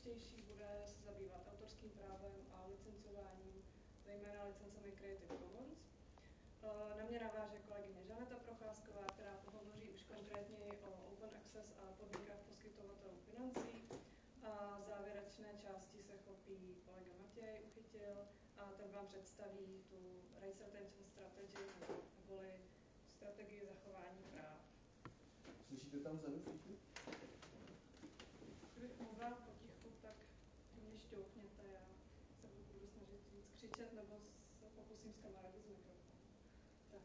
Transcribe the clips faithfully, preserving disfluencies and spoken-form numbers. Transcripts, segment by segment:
nejdůležitější bude se zabývat autorským právem a licencováním, zejména licencemi Creative Commons. Na mě naváže kolegyně Žaneta Procházková, která pohovoří už konkrétně o Open Access a podmínkách poskytovatelů financí. A závěrečné části se chopí kolega Matěj Uchytil a ten vám představí tu Race Retention Strategy, neboli strategii zachování práv. Slyšíte tam vzadu všichni? Kdybych mluvila potichu, tak mě šťoukněte, já se budu snažit víc křičet nebo se pokusím zkamarádit z mikrofonu. Tak.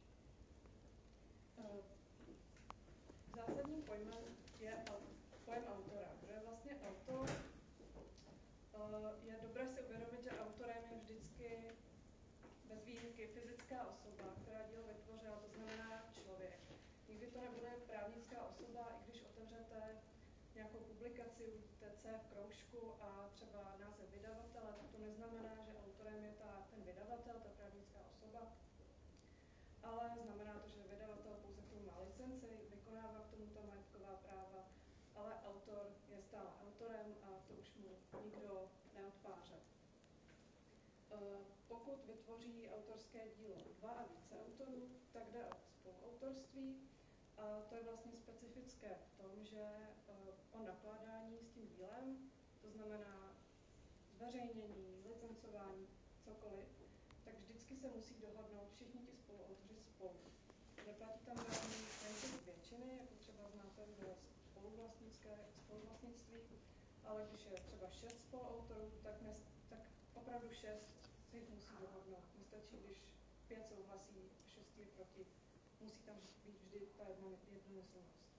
Zásadním pojmem je pojem autora. Kdo je vlastně autor? Je dobré si uvědomit, že autorem je vždycky bez výjimky fyzická osoba, která dílo vytvořila, to znamená člověk. Nikdy to nebude právnická osoba, i když otevřete nějakou publikaci, uvidíte C v kroužku a třeba název vydavatele, tak to neznamená, že autorem je ta, ten vydavatel, ta právnická osoba, ale znamená to, že vydavatel pouze k tomu má licenci, vykonává k tomu ta majetková práva, ale autor je stále autorem a to už mu nikdo neodpáře. Pokud vytvoří autorské dílo dva a více autorů, tak jde o spoluautorství. A to je vlastně specifické v tom, že o nakládání s tím dílem, to znamená zveřejnění, licencování, cokoliv, tak vždycky se musí dohodnout všichni ti spoluautoři spolu. Neplatí tam žádný princip většiny, jako třeba znáte ve spoluvlastnictví, ale když je třeba šest spoluautorů, tak, ne, tak opravdu šest se jich musí dohodnout. Nestačí, když pět souhlasí, šest je proti. Musí tam být vždy ta jednomyslnost.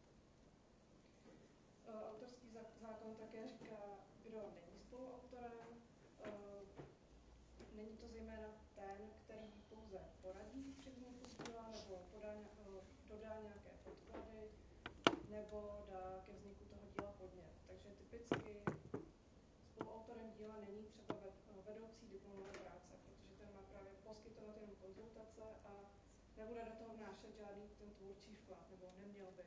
Autorský zákon také říká, kdo není spoluautorem. Není to zejména ten, který pouze poradí při vzniku díla, nebo podá, dodá nějaké podklady, nebo dá ke vzniku toho díla podnět. Takže typicky spoluautorem díla není třeba vedoucí diplomové práce, protože ten má právě poskytovat jenom konzultace a nebude do toho vnášet žádný ten tvůrčí vklad, nebo neměl by.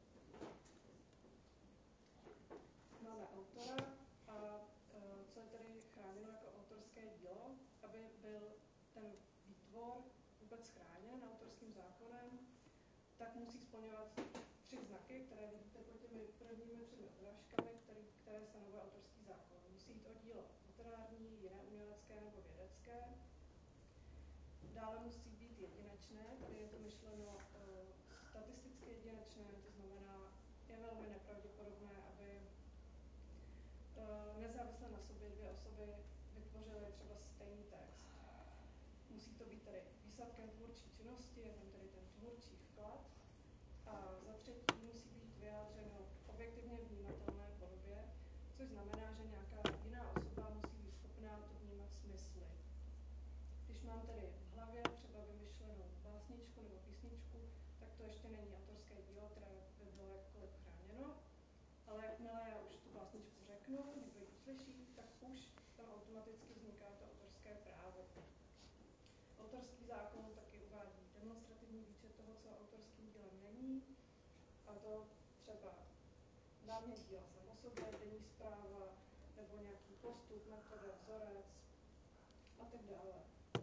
Máme autora a co je tedy chráněno jako autorské dílo, aby byl ten výtvor vůbec chráněn autorským zákonem, tak musí splňovat tři znaky, které vidíte pod těmi prvními třemi odrážkami, které, které stanovuje autorský zákon. Musí jít o dílo literární, jiné umělecké nebo vědecké. Dále musí být jedinečné, tady je to myšleno uh, statisticky jedinečné, to znamená, je velmi nepravděpodobné, aby uh, nezávisle na sobě dvě osoby vytvořily třeba stejný text. Musí to být tedy výsledkem tvůrčí činnosti, je tam tedy ten tvůrčí vklad. A za třetí musí být vyjádřeno v objektivně vnímatelné podobě, což znamená, že nějaká jiná osoba musí být schopná to vnímat smysly. Když mám tedy v hlavě třeba vymyšlenou básničku nebo písničku, tak to ještě není autorské dílo, které by bylo jakkoliv chráněno, ale jakmile já už tu básničku řeknu, někdo ji uslyší, tak už tam automaticky vzniká to autorské právo. Autorský zákon taky uvádí demonstrativní výčet toho, co autorským dílem není, a to třeba námět díla sam o sobě, denní zpráva, nebo nějaký postup, metoda, vzorec a tak dále.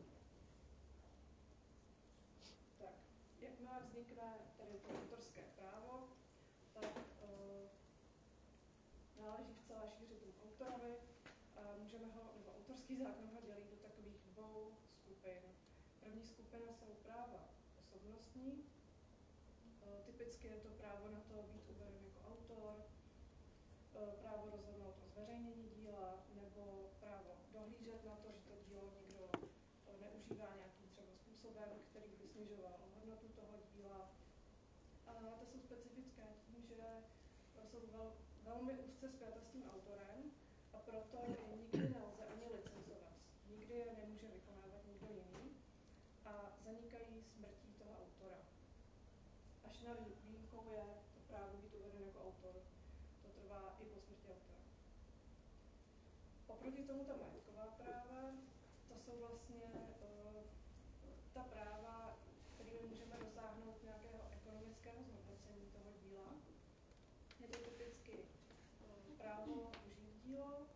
Tak, jakmile vznikne tedy to autorské právo, tak uh, náleží v celé šíři tomu autorovi. Uh, můžeme ho, nebo autorský zákon ho dělí do takových dvou skupin. První skupina jsou práva osobnostní. Uh, typicky je to právo na to být uveden jako autor, uh, právo rozhodnout o zveřejnění díla, nebo právo dohlížet na to, že to dílo někdo neužívá nějakým třeba způsobem, který by snižoval hodnotu toho díla. A to jsou specifické tím, že jsou vel, velmi úzce spjata s tím autorem a proto je nikdy nelze ani licencovat. Nikdy je nemůže vykonávat nikdo jiný a zanikají smrtí toho autora. Až na výjimkou je to právo být uveden jako autor. To trvá i po smrti autora. Oproti tomu ta majetková práva, to jsou vlastně uh, ta práva, kterými můžeme dosáhnout nějakého ekonomického zhodnocení toho díla. Je to typicky uh, právo užít dílo,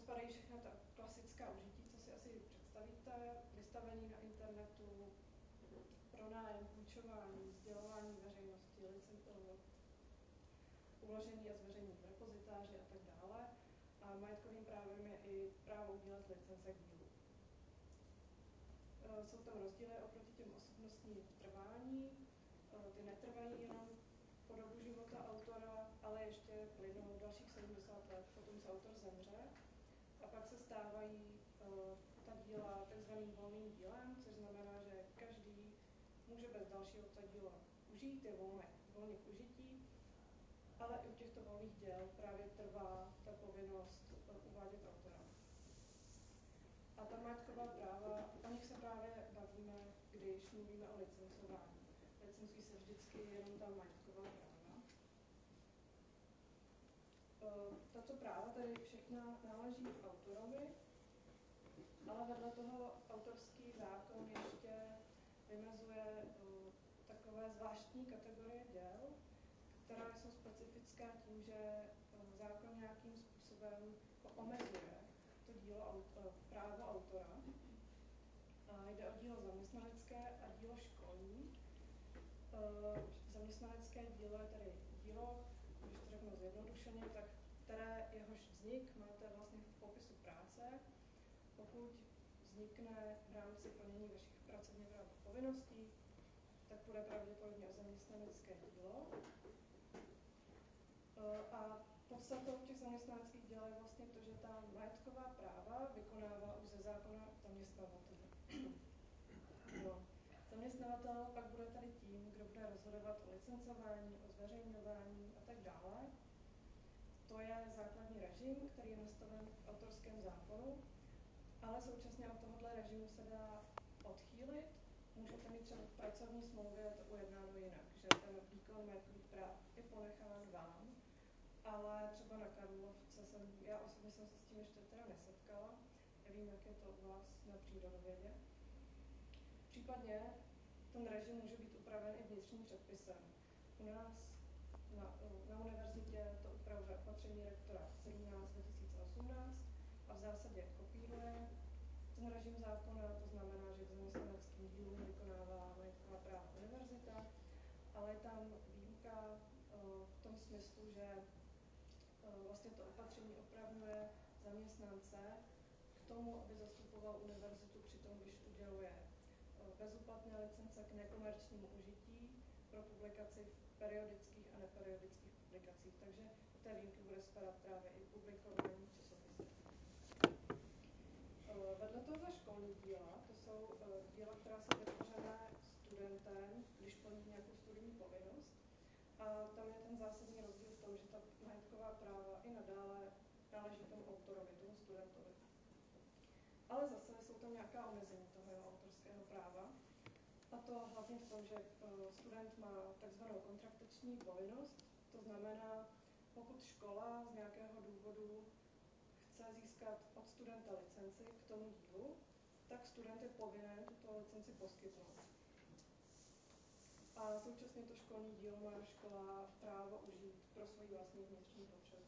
spadají všechna ta klasická užití, co si asi představíte, vystavení na internetu, pronájem, půjčování, sdělování veřejnosti, licen, uložení a zveřejnění v repozitáři a tak dále. A majetkovým právem je i právo udělat licence k dílu. Jsou tam rozdíly oproti těm osobnostním trvání. Ty netrvají jenom po dobu života autora, ale ještě plynou dalších sedmdesát let potom, co autor zemře. A pak se stávají uh, ta díla takzvaným volným dílem, což znamená, že každý může bez dalšího ta díla užít, je volné, volně k užití, ale i u těchto volných děl právě trvá ta povinnost uh, uvádět autora. A ta majetková práva, o nich se právě bavíme, když mluvíme o licencování. Licencují se vždycky jenom ta majetková práva. Tato práva tady všechna náleží autorovi, ale vedle toho autorský zákon ještě vymezuje takové zvláštní kategorie děl, která jsou specifická tím, že zákon nějakým způsobem omezuje to dílo, právo autora. A jde o dílo zaměstnanecké a dílo školní. Zaměstnanecké dílo je tedy dílo, když to řeknu zjednodušeně, tak které jehož vznik máte vlastně v popisu práce. Pokud vznikne v rámci plnění vašich pracovně právních povinností, tak bude pravděpodobně o zaměstnanecké dílo. A podstatou těch zaměstnaneckých děl je vlastně to, že ta majetková práva vykonává už ze zákona zaměstnavatel. No. Zaměstnavatel pak bude tady tím, kdo bude rozhodovat o licencování, o zveřejňování a tak dále. To je základní režim, který je nastaven v autorském zákonu, ale současně od tohohle režimu se dá odchýlit. Můžete mít třeba v pracovní smlouvě to ujednáno jinak, že ten výkon majetkových práv je ponechán vám, ale třeba na Karlovce jsem, já osobně jsem se s tím ještě teda nesetkala, nevím, jak je to u vás na přírodovědě. Případně ten režim může být upraven i vnitřním předpisem. U nás na, na univerzitě to upravuje opatření rektora sedmnáct dva tisíce osmnáct a v zásadě kopíruje ten režim zákona, to znamená, že k zaměstnaneckým dílům vykonává majetková práva univerzita, ale je tam výjimka v tom smyslu, že vlastně to opatření opravňuje zaměstnance k tomu, aby zastupoval univerzitu při tom, když uděluje bezúplatné licence k nekomerčnímu užití pro publikaci v periodických a neperiodických publikacích. Takže do té výjimky bude spadat právě i publikování v časopisech. Vedle toho za školní díla, to jsou díla, která jsou vytvořené studentem, když plní nějakou studijní povinnost. A tam je ten zásadní rozdíl v tom, že ta majetková práva i nadále náleží tomu autorovi, tomu studentovi. Ale zase jsou tam nějaká omezení toho jeho autorského práva. A to hlavně v tom, že student má takzvanou kontraktační povinnost. To znamená, pokud škola z nějakého důvodu chce získat od studenta licenci k tomu dílu, tak student je povinen tuto licenci poskytnout. A současně to školní dílo má škola právo užít pro svoji vlastní vnitřní potřebu.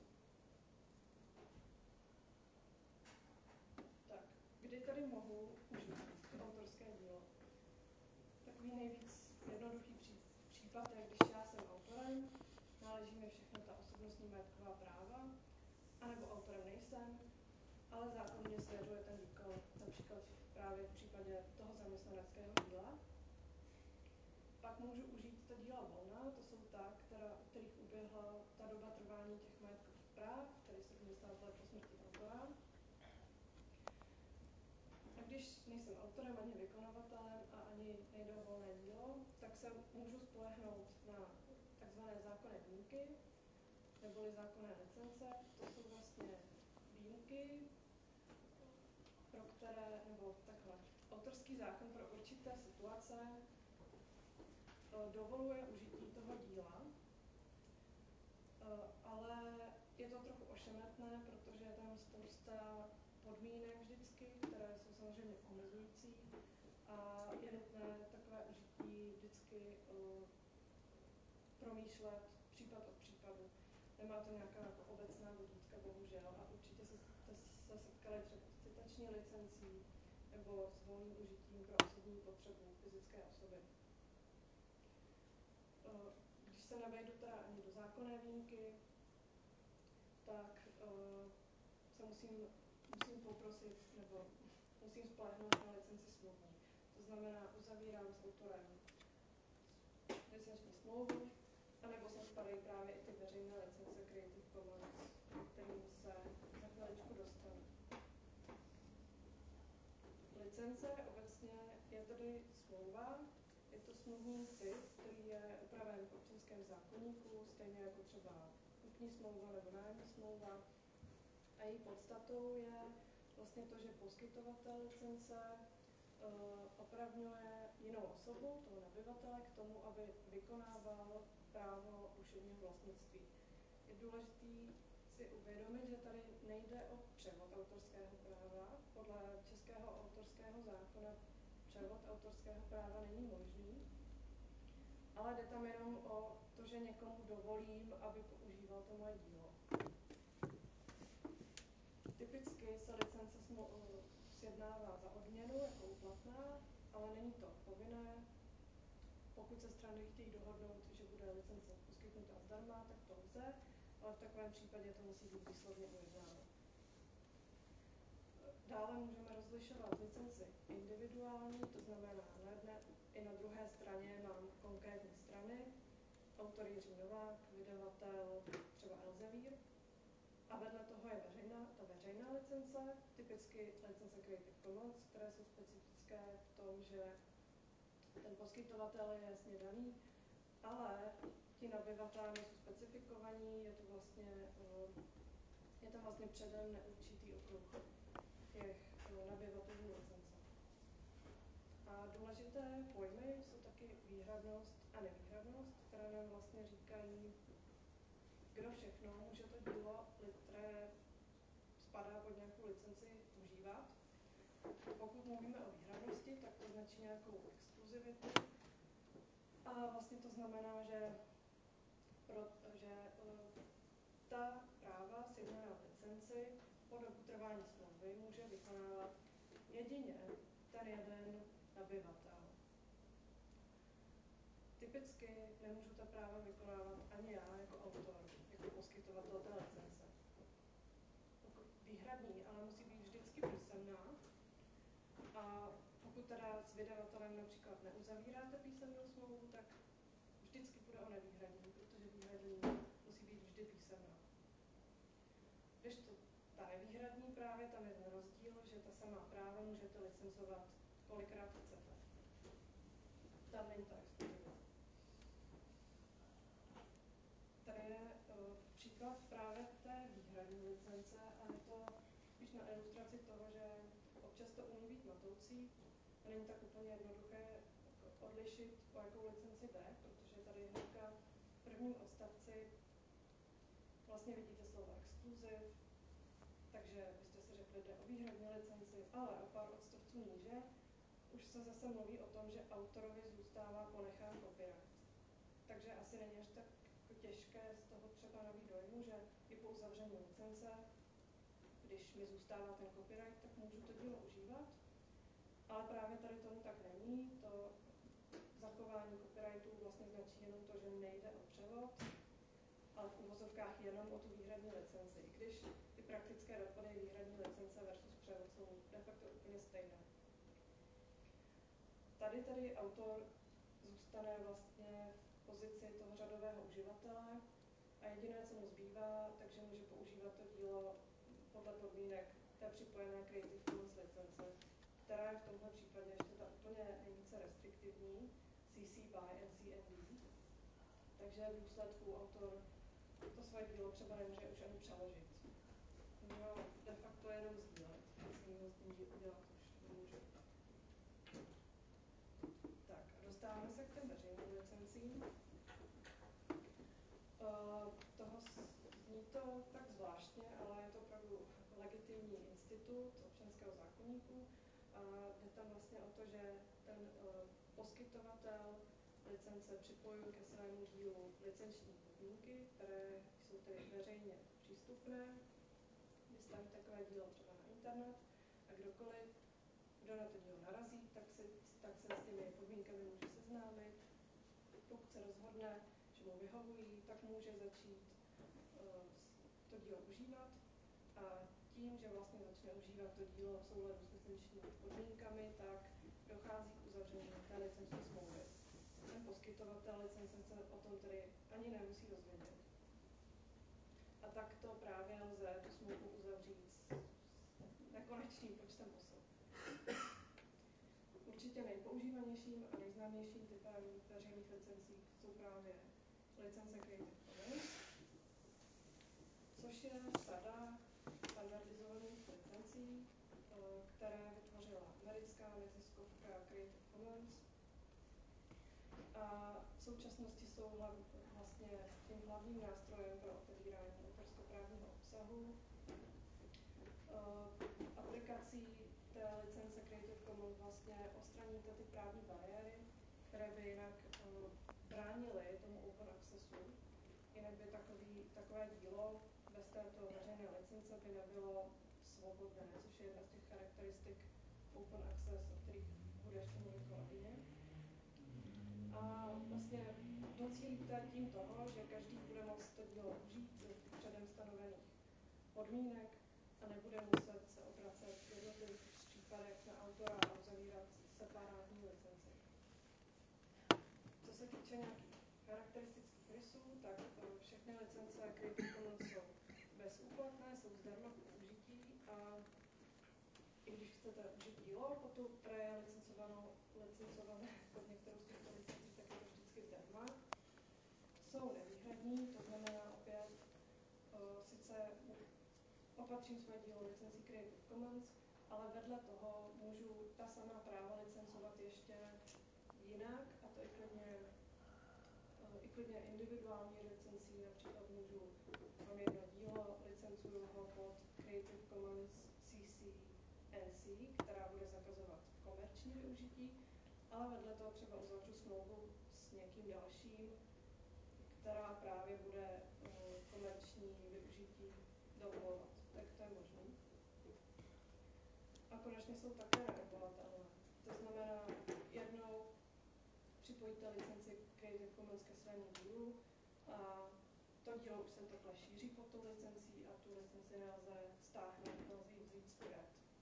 Tak, kdy tady mohu užít to autorské dílo? Takový nejvíc jednoduchý případ je, když já jsem autorem, náleží mi všechno ta osobnostní majetková práva, anebo autorem nejsem, ale zákon mě svěřuje ten výkon, například právě v případě toho zaměstnaneckého díla. Pak můžu užít ta díla volná, to jsou ta, která, u kterých uběhla ta doba trvání těch majetkových práv, tedy sedmdesát let po smrti autora. A když nejsem autorem ani vykonavatelem a ani nejde o volné dílo, tak se můžu spolehnout na takzvané zákonné výjimky, neboli zákonné licence. To jsou vlastně výjimky, pro které, nebo takhle, autorský zákon pro určité situace dovoluje užití toho díla, ale je to trochu ošemetné, protože je tam spousta podmínek vždycky, které jsou samozřejmě omezující a je nutné takové užití vždycky promýšlet případ od případu. Nemá to nějaká jako obecná vodítka, bohužel, a určitě se se setkali třeba s citační licencí nebo s volným užitím pro osobní potřebu fyzické osoby. Když se nevejdu teda ani do zákonné výjimky, tak uh, se musím, musím poprosit, nebo musím spolehnout na licenci smluvní. To znamená, uzavírám s autorem licenční smlouvu, anebo sem spadají právě i ty veřejné licence Creative Commons, kterým se za chviličku dostanu. Licence obecně je tedy smlouva, je to smluvní typ, který je upraven v občanském zákoníku, stejně jako třeba kupní smlouva nebo nájemní smlouva. A její podstatou je vlastně to, že poskytovatel licence uh, opravňuje jinou osobu, toho nabyvatele, k tomu, aby vykonával právo duševního vlastnictví. Je důležité si uvědomit, že tady nejde o převod autorského práva. Podle českého autorského zákona převod autorského práva není možný, ale jde tam jenom o to, že někomu dovolím, aby používal to moje dílo. Typicky se licence sjednává za odměnu jako úplatná, ale není to povinné. Pokud se strany chtějí dohodnout, že bude licence poskytnuta zdarma, tak to lze, ale v takovém případě to musí být výslovně ujednáno. Dále můžeme rozlišovat licenci individuální, to znamená na jedné i na druhé straně mám konkrétní strany, autor Jiří Novák, vydavatel třeba Elsevier, a vedle toho je veřejná, ta veřejná licence, typicky licence Creative Commons, které jsou specifické v tom, že ten poskytovatel je jasně daný, ale ti nabyvatelé jsou specifikovaní, je to vlastně, je tam vlastně předem neurčitý okruh těch nabyvatelů licence. A důležité pojmy jsou taky výhradnost a nevýhradnost, které nám vlastně říkají, kdo všechno může to dílo, které spadá pod nějakou licenci, užívat. Pokud mluvíme o výhradnosti, tak to značí nějakou exkluzivitu. A vlastně to znamená, že, pro, že uh, ta práva sjednaná v licenci po dobu trvání smlouvy může vykonávat jedině ten jeden nabyvatel. Typicky nemůžu ta práva vykonávat ani já jako autor, jako poskytovatel té licence. Výhradní, ale musí být vždycky písemná. A pokud teda s vydavatelem například neuzavíráte písemnou smlouvu, tak vždycky bude o nevýhradní, protože výhradní musí být vždy písemná. Když to ta nevýhradní právě, tam je ten rozdíl, že ta samá práva můžete licencovat kolikrát chcete. Tam není ta exkluzivita. Tady je uh, příklad právě té výhradní licence a je to spíš na ilustraci toho, že občas to umí být matoucí a není tak úplně jednoduché odlišit, o jakou licenci jde, protože tady hnedka v prvním odstavci vlastně vidíte slovo exkluziv, takže byste si řekli, jde o výhradní licenci, ale o pár odstavců níže už se zase mluví o tom, že autorovi zůstává ponechán copyright. Takže asi není až tak těžké z toho třeba nabít dojmu, že i po uzavření licence, když mi zůstává ten copyright, tak můžu to dílo užívat. Ale právě tady tomu tak není. To zachování copyrightu vlastně značí jenom to, že nejde o převod, ale v uvozovkách jenom o tu výhradní licenci. I když ty praktické dopady výhradní licence versus převod jsou de facto úplně stejné. Tady tedy autor zůstane vlastně v pozici toho řadového uživatele a jediné, co mu zbývá, takže může používat to dílo podle podmínek té připojené Creative Commons licence, která je v tomhle případě ještě ta úplně nejvíce restriktivní, C C B Y and C N D. Takže v důsledku autor to svoje dílo třeba nemůže už ani přeložit. Může ho de facto jenom sdílet, nic s tím udělat už nemůže. Tak a dostáváme se k těm veřejným licencím. Uh, toho zní to tak zvláštně, ale je to opravdu legitimní institut občanského zákoníku. A jde tam vlastně o to, že ten uh, poskytovatel licence připojuje ke svému dílu licenční podmínky, které jsou tedy veřejně přístupné. Vystaví takové dílo třeba na internet a kdokoliv, kdo na to dílo narazí, tak se, tak se s těmi podmínkami může seznámit. Pokud se rozhodne, že mu vyhovují, tak může začít uh, to dílo užívat a tím, že vlastně začne užívat to dílo v souladu s licenčními podmínkami, tak dochází k uzavření té licenční smlouvy. Ten poskytovatel licence se o tom tedy ani nemusí dozvědět. A takto právě lze tu smlouvu uzavřít s nekonečným počtem osob. Určitě nejpoužívanějším a nejznámějším typem veřejných licencí jsou právě licence Creative Commons, což je sada standardizovaných licencí, které vytvořila americká neziskovka Creative Commons. A v současnosti jsou hlav, vlastně tím hlavním nástrojem pro otevírání autorskoprávního obsahu. Aplikací té licence Creative Commons vlastně odstraníte ty právní bariéry, které by jinak bránily tomu open accessu. Jinak by takový, takové dílo bez této veřejné licence by nebylo svobodné, což je jedna z těch charakteristik open access, o kterých bude ještě mluvit kolegyně. A vlastně docílíte tím toho, že každý bude moct to dílo užít z předem stanovených podmínek a nebude muset se obracet v jednotlivých případech na autora a uzavírat separátní licenci. Co se týče nějakých charakteristických rysů, tak všechny licence Creative Commons jsou bezúplatné, jsou zdarma k použití a i když chcete užít dílo, potom, které je licencované pod některou z těchto licencí, tak je to vždycky zdarma. Jsou nevýhradní, to znamená opět, uh, sice opatřím své dílo licencí Creative Commons, ale vedle toho můžu ta samá práva licencovat ještě jinak, a to i klidně, uh, i klidně individuální licencí, například můžu, mám jedno dílo, licencuju ho pod Creative Commons C C N C, která bude zakazovat komerční využití, ale vedle toho třeba uzavřu smlouvu s někým dalším, která právě bude uh, komerční využití dovolovat. Tak to je možné. A konečně jsou také neodvolatelné. To znamená, jednou připojíte licenci Creative Commons ke svému dílu a to dílo už se takhle šíří pod tou licencí a tu licenci nelze stáhnout, nelze ji vzít zpět.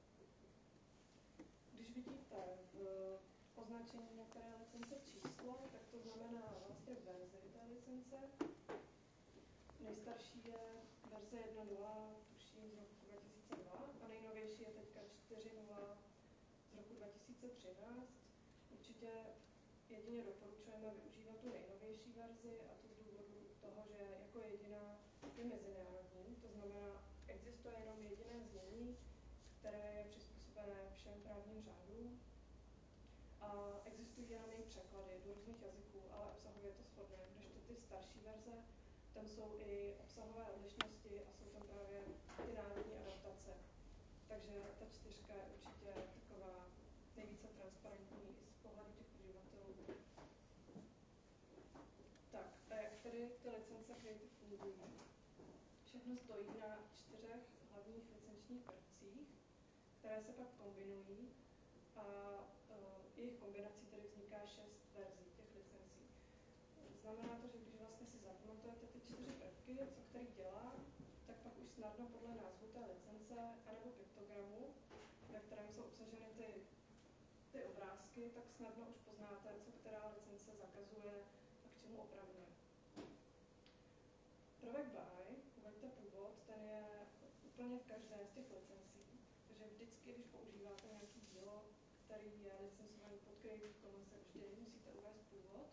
Když vidíte v označení některé licence číslo, tak to znamená vlastně verzi té licence. Nejstarší je verze jedna tečka nula, tuším z roku dva tisíce dva, a nejnovější je teďka čtyři tečka nula z roku dva tisíce třináct. Určitě jedině doporučujeme využívat tu nejnovější verzi, a to z důvodu toho, že jako jediná je mezinárodní, to znamená, existuje jenom jediné znění, které je přizpůsobené všem právním řádům. A existují jenom její překlady do různých jazyků, ale obsahově je to shodné, kdežto ty starší verze, tam jsou i obsahové odlišnosti a jsou tam právě ty národní adaptace. Takže ta čtyřka je určitě taková nejvíce transparentní i z pohledu těch uživatelů. Tak, a jak tedy ty licence Creative fungují? Všechno stojí na čtyřech hlavních licenčních prvcích, které se pak kombinují a uh, jejich kombinací tedy vzniká šest verzí těch licencí. Znamená to, že když vlastně si zapamatujete ty čtyři prvky, co který dělá, tak pak už snadno podle názvu té licence anebo piktogramu, ve kterém jsou obsaženy ty, ty obrázky, tak snadno už poznáte, co která licence zakazuje a k čemu opravňuje. Prvek by, uveďte původ, ten je úplně v každé z těch licencí. Takže vždycky, když používáte nějaký dílo, který je licencovaný pod Creative Commons, tak vždy musíte uvést původ.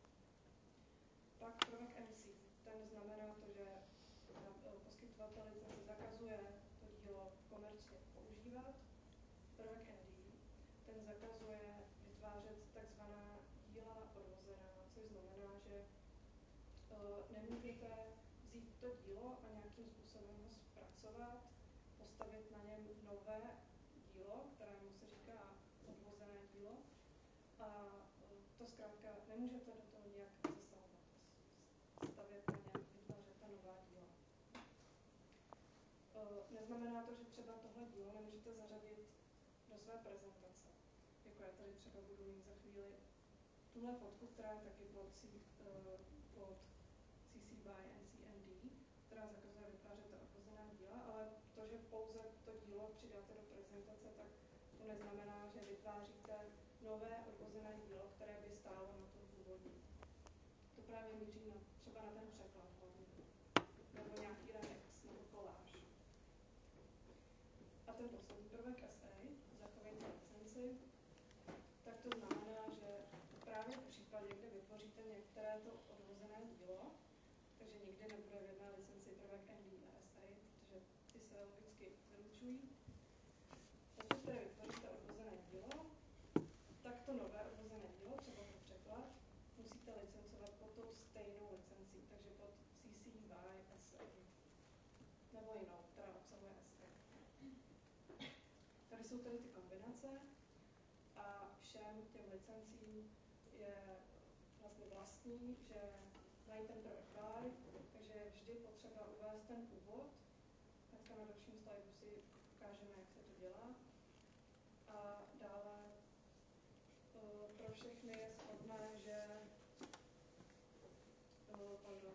Pak prvek M C, ten znamená to, že poskytovatel licence zakazuje to dílo komerčně používat. Prvek N D, ten zakazuje vytvářet takzvaná díla odvozená, což znamená, že uh, nemůžete vzít to dílo a nějakým způsobem ho zpracovat, postavit na něm nové dílo, kterému se říká odvozené dílo, a uh, to zkrátka nemůžete do toho nějak zasahovat, stavět na něm, vytvářet ta nová díla. neznamená to, že třeba tohle dílo nemůžete zařadit do své prezentace. Jako já tady třeba budu mít za chvíli tuhle fotku, která je taky pod, C, uh, pod C C by N C N D, která zakazuje vytvářet odvozená díla, ale to, že pouze to dílo přidáte do prezentace, tak to neznamená, že vytváříte nové odvozené dílo, které by stálo na tom původním. To právě míří na, třeba na ten překlad hlavně, nebo nějaký remix, nebo koláž. A ten poslední prvek S A, zachovejte licenci, tak to znamená, že právě v případě, kdy vytvoříte některé to odvozené dílo, takže nikdy nebude v jedné licenci prvek N D a S A, protože ty se logicky vylučují. Pokud tedy vytvoříte odvozené dílo, tak to nové odvozené dílo, třeba pro překlad, musíte licencovat pod tou stejnou licencí, takže pod C C by S A, nebo jinou, která obsahuje S A. Tady jsou tedy ty kombinace a všem těm licencím je vlastně vlastní, že mají ten prvek by, takže je vždy potřeba uvést ten původ. Hnedka na dalším slajdu si ukážeme, jak se to dělá. A dále pro všechny je shodné, že pardon,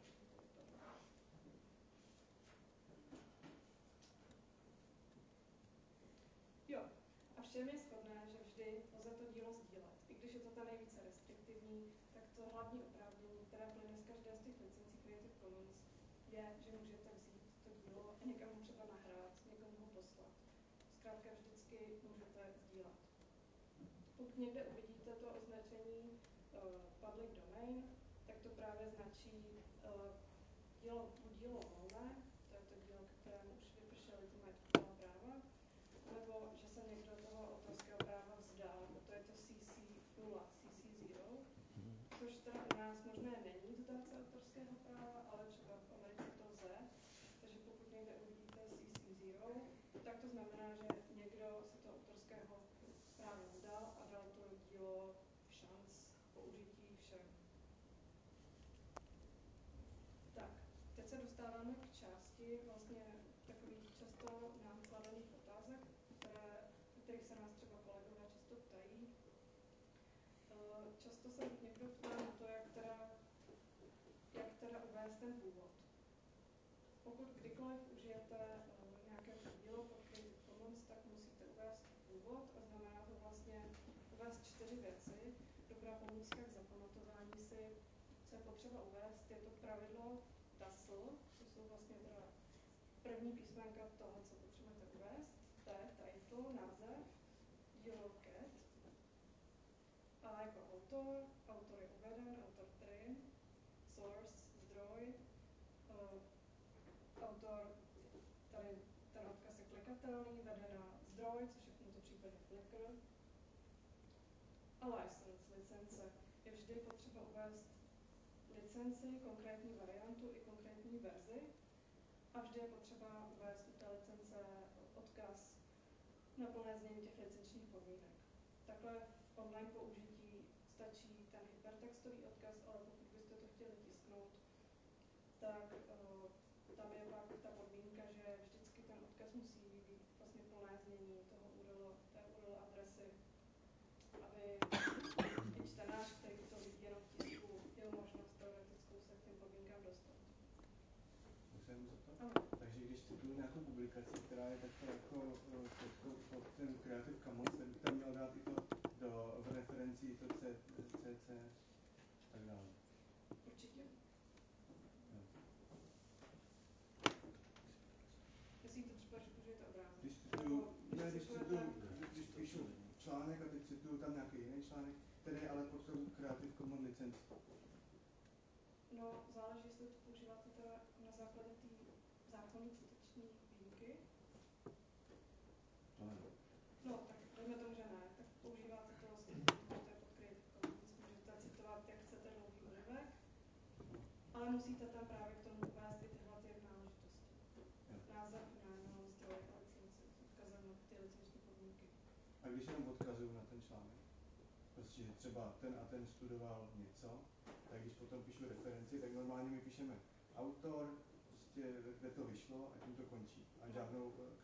jo, a všem je shodné, že vždy lze to dílo sdílet. I když je to ta nejvíce restriktivní, tak to hlavní oprávnění, které plyne z každé z těch licencí Creative Commons, je, že můžete vzít to dílo a někam ho třeba nahrát, někomu ho poslat. Zkrátka vždycky můžete sdílet. Pokud někde uvidíte to označení uh, public domain, tak to právě značí uh, dílo, buď dílo volné, to je to dílo, kterému už vypršely ty majetková práva, nebo že se někdo toho autorského práva vzdal, to je to C C nula, C C zero, což teda u nás možné není vzdát se autorského práva, ale třeba v Americe to lze, takže pokud někde uvidíte C C zero, tak to znamená, že někdo se toho autorského práva vzdal a dal to dílo šanc použití všem. Tak, teď se dostáváme k části vlastně takových často nám kladených otázek, které, kterých se nás třeba kolegové často ptají. Často se někdo ptá na to, jak teda, jak teda uvést ten původ. Pokud kdykoliv užijete nějaké dílo pod Creative Commons, tak musíte uvést původ a znamená to vlastně uvést čtyři věci. Dobrá pomůcka k zapamatování si, co je potřeba uvést, je to pravidlo T A S L, to jsou vlastně teda první písmenka toho, co potřebujete uvést. T, title, název, dílo cat. A jako autor, autor je uveden, autor trim, source, zdroj, uh, autor, tady ten odkaz je klikatelný, vede na zdroj, což je v tomto případě Flickr. A license, licence. Je vždy potřeba uvést licenci, konkrétní variantu i konkrétní verzi. A vždy je potřeba uvést u té licence odkaz na plné znění těch licenčních podmínek. Takhle v online použití stačí ten hypertextový odkaz, ale pokud byste to chtěli tisknout, tak uh, tam je pak ta podmínka, že vždycky ten odkaz musí být vlastně plné znění toho U R L, té U R L adresy, aby i čtenář, který to vidí jenom v tisku, měl možnost teoretickou se k těm podmínkám dostat. Musím zeptat? Ano. Takže když cituju nějakou publikaci, která je takto jako pod, pod ten Creative Commons, tak bych tam měl dát i to do, v referenci i to C C a tak dále. Určitě. Jo. Myslíte třeba, že použijete obrázek? Když cituju, ne, když cituju, když píšu článek a teď cituju tam nějaký jiný článek, který je ale pod tou Creative Commons licenci. No, záleží, jestli to používáte teda na základě té zákonné citační výjimky. To ne. No, tak dejme tomu, že ne. Tak používáte to vlastně, když to je pod Creative Commons. Můžete citovat, jak chcete dlouhý úryvek, ale musíte tam právě k tomu uvést i tyhle ty náležitosti. Název, jméno, zdroj a licenci s odkazem na ty licenční podmínky. A když jenom odkazuju na ten článek, prostě třeba ten a ten studoval něco, tak když potom píšu referenci, tak normálně my píšeme autor, prostě kde to vyšlo a tím to končí. A žádnou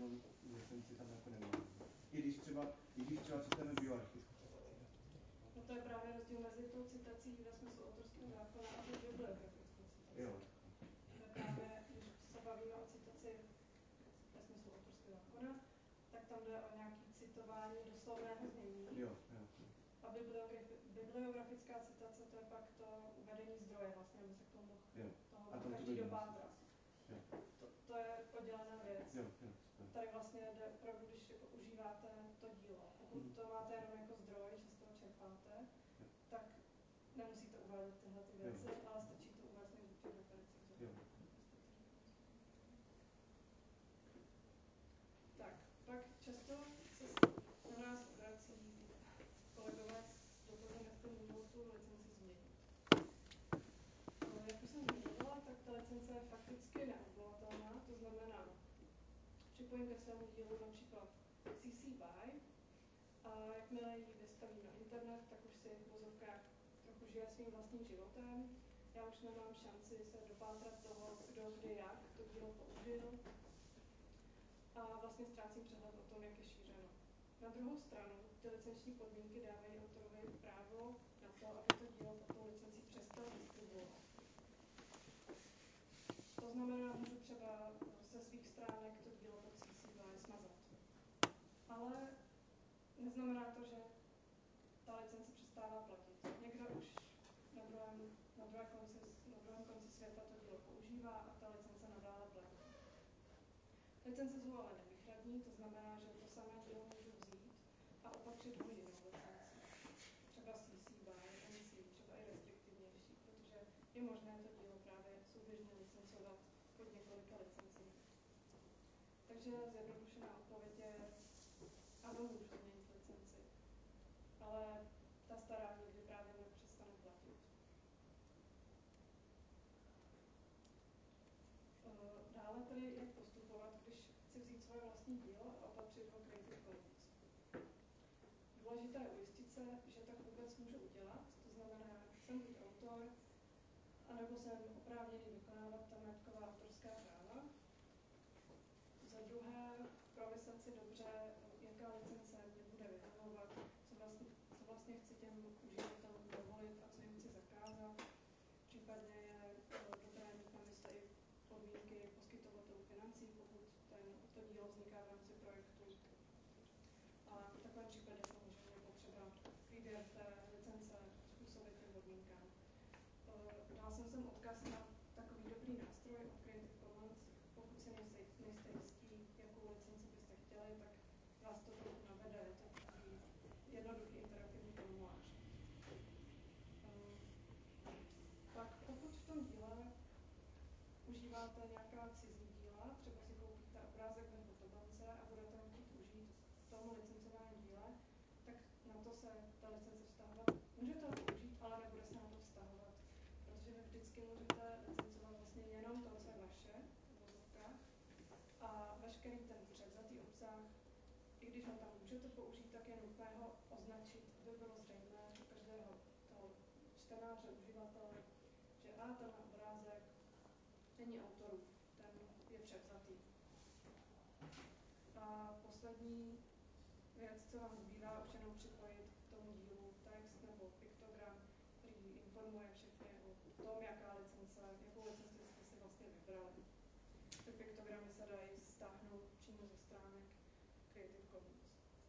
autorovou licenci tam jako nemáme. I když třeba, i když třeba čteme bioarchitektu. No to je právě rozdíl mezi tou citací ve smyslu autorského zákona a tou bibliografickou citací. Jo. To je právě, když se bavíme o citaci ve smyslu autorského zákona, tak tam jde o nějaké citování doslovného znění. Jo, jo. A bibliografická citace, to je pak to uvedení zdroje, vlastně, aby se k tomu mohl každý dopátrat. To, to je oddělená věc. Jo, jo, tady vlastně jde opravdu, když jako užíváte to dílo. Pokud to máte jenom jako zdroj, že z toho čerpáte, jo. tak nemusíte uvádět tyhle ty věci, jo. ale stačí to uvést někdy v těch referencích. Tak, pak často se na nás obrací kolegové s dotazem, jak to můžou tu licenci změnit. Jak už jsem zmiňovala, tak ta licence je fakticky neodvolatelná, to znamená, připojím ke svému dílu například C C B Y a jakmile ji vystavím na internet, tak už si v vozovkách trochu žije svým vlastním životem. Já už nemám šanci se dopátrat toho, kdo, kdy, jak to dílo použil a vlastně ztrácím přehled o tom, jak je šířeno. Na druhou stranu, ty licenční podmínky dávají autorovi právo na to, aby to dílo pod tou licencí přestal distribuovat. To znamená, můžu třeba ze svých stránek to dílo pod C C B Y smazat. Ale neznamená to, že ta licence přestává platit. Někdo už na druhém, na druhém, konci, na druhém konci světa to dílo používá a ta licence nadále platí. Licence jsou ale nevýhradní, to znamená, že to samé dílo můžu vzít a opatřit ho jinou licencí. Třeba C C B Y, N C, třeba i restriktivnější, protože je možné to dílo právě souběžně licencovat pod několika licencemi. Takže zjednodušená odpověď je, ano, můžu změnit licenci, ale ta stará nikdy právě nepřestane platit. Dále tedy, jak postupovat, když chci vzít svoje vlastní dílo a opatřit ho Creative Commons. Důležité je ujistit se, že tak vůbec můžu udělat, to znamená, jsem buď autor, anebo jsem oprávněný vykonávat ta majetková autorská práva. Za druhé, promyslet si dobře, jaká licence mě bude vyhovovat, co vlastně, co vlastně chci těm uživatelům dovolit a co jim chci zakázat. Případně je dobré mít na mysli i podmínky poskytovatelů financí, pokud ten, to dílo vzniká v rámci projektu. A v takovém případě samozřejmě potřeba výběr té licence způsobit těm podmínkám. Dala jsem sem odkaz na takový dobrý nástroj od Creative Commons. Pokud si nejste, nejste jistí, jakou licenci byste chtěli, tak vás to trochu navede. Je to takový jednoduchý interaktivní formulář. Pak pokud v tom díle užíváte nějaká cizí díla, třeba si koupíte obrázek ve fotobance a budete ho chtít užít v tom licencovaném díle, tak na to se ta licence vztahovat. Můžete ho použít, ale nebude se na to vztahovat, protože vy vždycky můžete licencovat vlastně jenom to, co je vaše v vozovkách a veškerý ten převzatý obsah, i když ho tam můžete použít, tak je nutné ho označit, aby bylo zřejmé pro každého toho čtenáře, uživatele, že a tenhle obrázek není autorův, ten je převzatý. A poslední věc, co vám zbývá, už jenom připojit k tomu dílu text nebo piktogram, který informuje všechny o tom, jaká licence, jakou licenci jste si vlastně vybrali. Ty piktogramy se dají stáhnout přímo ze stránek Creative Commons.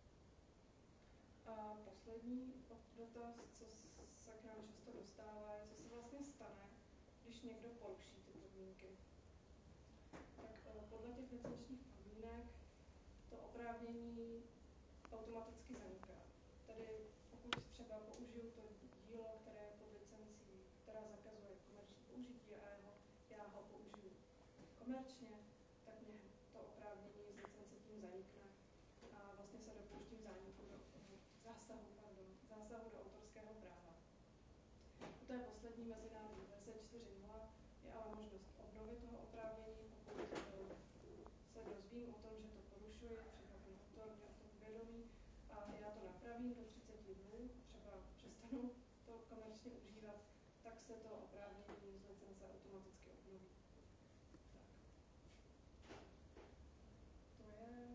A poslední dotaz, co se k nám často dostává, je, co se vlastně stane, když někdo poruší ty podmínky. Tak podle těch licenčních podmínek to oprávnění automaticky zaniká. Tedy pokud třeba použiju to dílo, které je pod licencí, která zakazuje komerční použití a já ho, já ho použiju komerčně, tak mě to oprávnění z licence tím zanikne a vlastně se dopouštím zániku do, zásahu, pardon, zásahu do autorského práva. U té poslední mezinárodní verze čtyři tečka nula je ale možnost obnovy toho oprávnění, pokud se dozvím o tom, že to porušuji, třeba ten autor mě o tom uvědomí a já to napravím do třicet dnů, třeba přestanu to komerčně užívat, tak se to oprávnění z licence automaticky obnoví. Tak. To je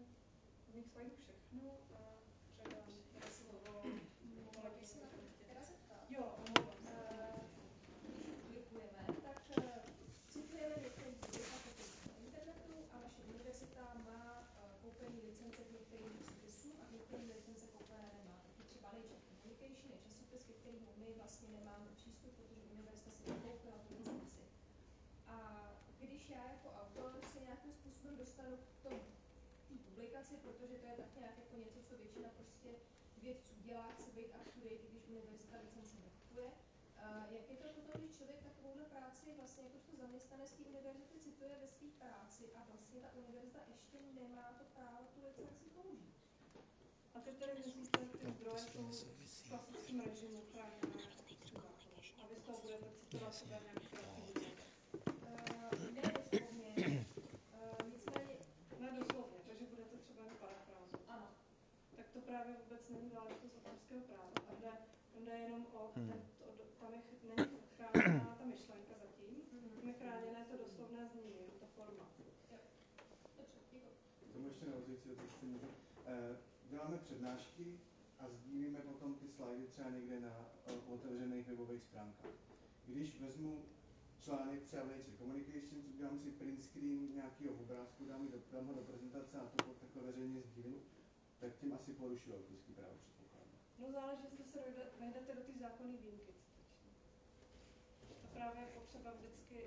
mých slajdů všechno a předám teda slovo kolegyni. Se na to teda zeptat? Jo, omlouvám se. Uh, když publikujeme, tak uh, citujeme některé publikace na internetu a vaše univerzita má uh, koupený licence k některým časopisům a k některým licence koupené nemá. Taky třeba Nature Communication je časopis, ke kterému my vlastně nemáme přístup, protože univerzita si nekoupila tu licenci. A když já jako autor se nějakým způsobem dostanu k tomu té publikaci, protože to je tak nějak jako něco, co většina prostě vědců dělá, chce být up to date, když univerzita licence nekupuje. Uh, jak je to potom, když člověk takovouhle práci vlastně jakožto zaměstnanec té univerzity cituje ve své práci a vlastně ta univerzita ještě nemá to právo tu licenci použít? A ty tedy myslíte, ty zdroje jsou v klasickém režimu chráněné autorským zákonem. A vy z toho budete citovat třeba nějaký krátký výsledek. Uh, ne doslovně, uh, nicméně... Ne doslovně, takže budete třeba jen parafrázovat. Ano. Tak to právě vůbec není záležitost autorského práva. Tam jde, tam jde jenom o, Hmm. ten, to, tam je, není chráněná ta myšlenka zatím, Mm-hmm. tam je chráněné to doslovné znění, jenom ta forma. Jo, dobře, děkuji. K tomu ještě navazující, co můžu. Eh, děláme přednášky a sdílíme potom ty slajdy třeba někde na uh, otevřených webových stránkách. Když vezmu článek třeba v Nature Communications, udělám si print screen nějakého obrázku, dám, do, dám ho do prezentace a to takhle veřejně sdílím, tak tím asi porušuji autorský právo, předpokládám. No záleží, jestli se dojde, najdete do té zákonné výjimky citační. To právě je potřeba vždycky...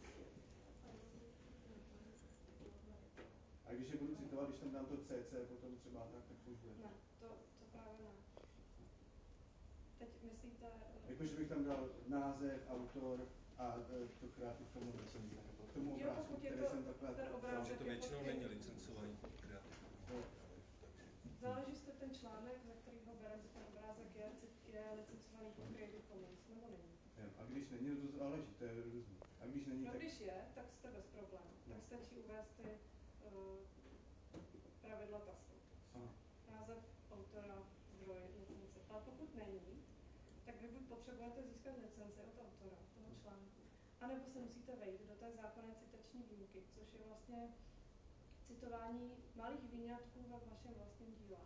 A když je budu citovat, když tam dám to C C potom třeba, tak, tak to už bude. Ne, to, to právě ne. Teď myslíte... Jakože bych tam dal název, autor a to Creative Commons licenci. K tomu obrázku, který jsem takhle... ten obrázek to většinou není licencovaný pod Creative Commons. Záleží, jestli ten článek, ze kterého bereme, ten obrázek je, je licencovaný pod Creative Commons, nebo není. Jo, a když není, no to záleží, to je různý. A když není, no tak... když je, tak jste bez problémů. No. Tak stačí uvést ty uh, pravidla tastu. Aha. Název autora, zdroj, licenci. Ale pokud není, tak vy buď potřebujete získat licenci od autora toho článku, anebo se musíte vejít do té zákonné citační výjimky, což je vlastně citování malých výňatků ve vašem vlastním díle.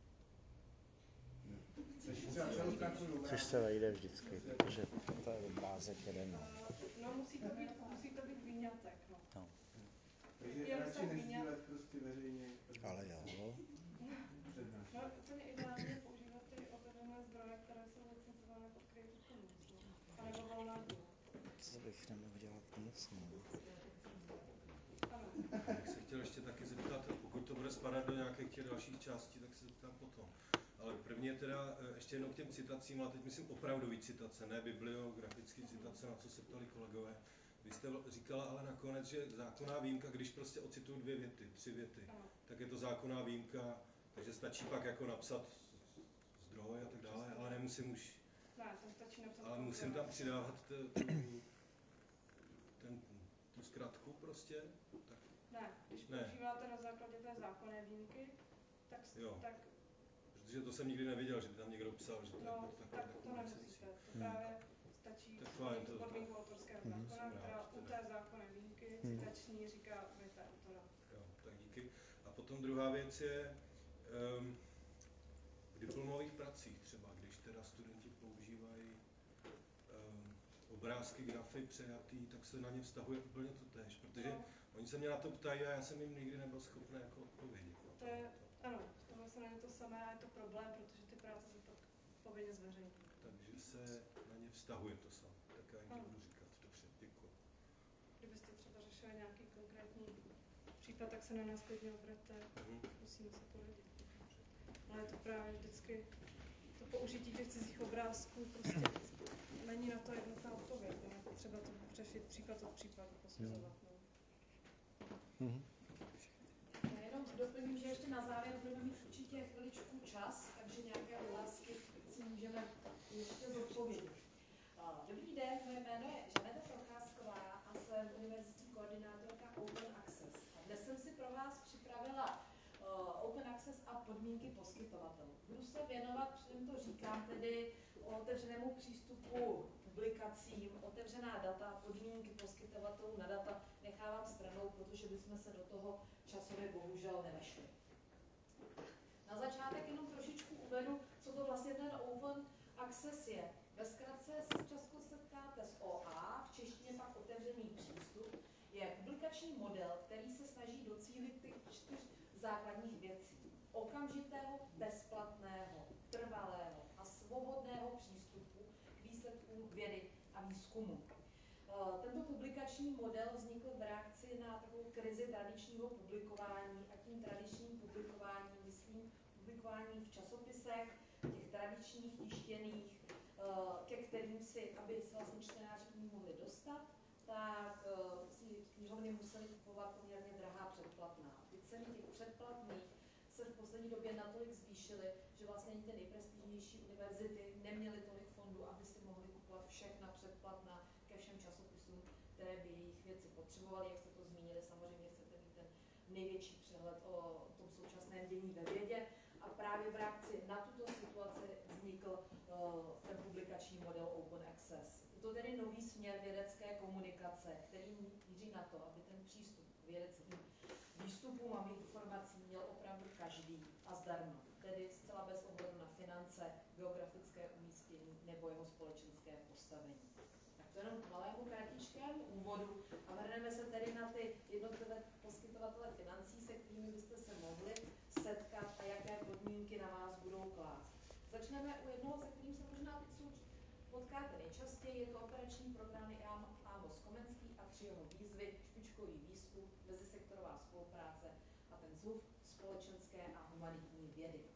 Což se vejde vždycky, protože to je obrázek jeden. No, no musí, to být, musí to být výňatek. No. No. Takže radši nezdílet prostě veřejně. Ale jo. No úplně ideálně je používat ty otevřené zdroje, které jsou licencované pod Creative Commons. No. A nebo volná díla. Co bych nemohl dělat nic, no. Ano. Já se chtěl ještě taky zeptat, pokud to bude spadat do nějakých těch dalších částí, tak se zeptám potom. Ale prvně teda ještě jenom k těm citacím, a teď myslím opravdový citace, ne bibliografické citace, na co se ptali kolegové. Vy jste říkala ale nakonec, že zákonná výjimka, když prostě ocituju dvě věty, tři věty, ano. Tak je to zákonná výjimka, takže stačí pak jako napsat zdroj a tak dále, ale nemusím už... Ne, tam stačí napsat... Ale musím tam přidávat t, tu, ten, tu zkratku prostě? Tak... Ne, když ne. používáte na základě té zákonné výjimky, tak... tak protože to jsem nikdy neviděl, že by tam někdo psal, že to no, je pod takovou tak to nemusíte. To hmm. právě stačí splnit tu podmínku autorského hmm. zákona, která u té zákonné výjimky citační říká věta autora. Jo, tak díky. A potom druhá věc je um, v diplomových pracích třeba, když teda studenti používají um, obrázky, grafy přejatý, tak se na ně vztahuje úplně to též, protože no. Oni se mě na to ptají a já jsem jim nikdy nebyl schopný jako odpovědět. To je, ano, tohle se není to samé a je to problém, protože ty práce se pak povinně zveřejní. Takže se na ně vztahuje to samé, tak já jim to budu říkat. Dobře, děkuji. Kdybyste třeba řešili nějaký konkrétní případ, tak se na nás klidně obraťte, mm. musíme se poradit. Ale je to právě vždycky to použití těch cizích obrázků, prostě není na to jednotná odpověď, ale třeba to řešit případ od případu, posuzovat. No. Mm. Já jenom doplním, že ještě na závěr budeme mít určitě chviličku čas, takže nějaké otázky si můžeme ještě zodpovědět. Dobrý den, moje jméno je Žaneta Procházková a jsem univerzitní koordinátorka Open Access. A dnes jsem si pro vás připravila uh, Open Access a podmínky poskytovatelů. Budu se věnovat, předem to říkám, tedy o otevřenému přístupu k publikacím, otevřená data, podmínky poskytovatelů na data nechávám stranou, protože bychom se do toho časově bohužel nevešli. Na začátek jenom trošičku uvedu, co to vlastně ten Open Access je. Ve zkratce se často setkáte s O A, v češtině pak otevřený přístup. Je publikační model, který se snaží docílit těch čtyř základních věcí. Okamžitého, bezplatného, trvalého a svobodného přístupu k výsledkům vědy a výzkumu. Tento publikační model vznikl v reakci na takovou krizi tradičního publikování a tím tradičním publikováním, myslím, publikování v časopisech, těch tradičních, tištěných, ke kterým si, aby se vlastně čtenáři k ní mohli dostat, tak si knihovny museli kupovat poměrně drahá předplatná. Ty ceny těch předplatných se v poslední době natolik zvýšily, že vlastně ani ty nejprestižnější univerzity neměly tolik fondů, aby si mohly kupovat všechna předplatná ke všem časopisům, které by jejich věci potřebovaly. Jak jste to zmínili, samozřejmě chcete mít ten největší přehled o tom současném dění ve vědě. A právě v reakci na tuto situaci vznikl uh, ten publikační model Open Access. Je to tedy nový směr vědecké komunikace, který míří na to, aby ten přístup k vědeckým výstupům a informací měl opravdu každý a zdarma, tedy zcela bez ohledu na finance, geografické umístění nebo jeho společenské postavení. Tak to jenom k malému kratičkému úvodu a vrhneme se tedy na ty jednotlivé poskytovatele financí, se kterými byste se mohli setkat a jaké podmínky na vás budou klást. Začneme u jednoho, se kterým se možná teď potkáte nejčastěji, je to operační programy Amos Komenský a tři jeho výzvy, špičkový výzkum, mezisektorová spolupráce a ten Z U F, společenské a humanitní vědy.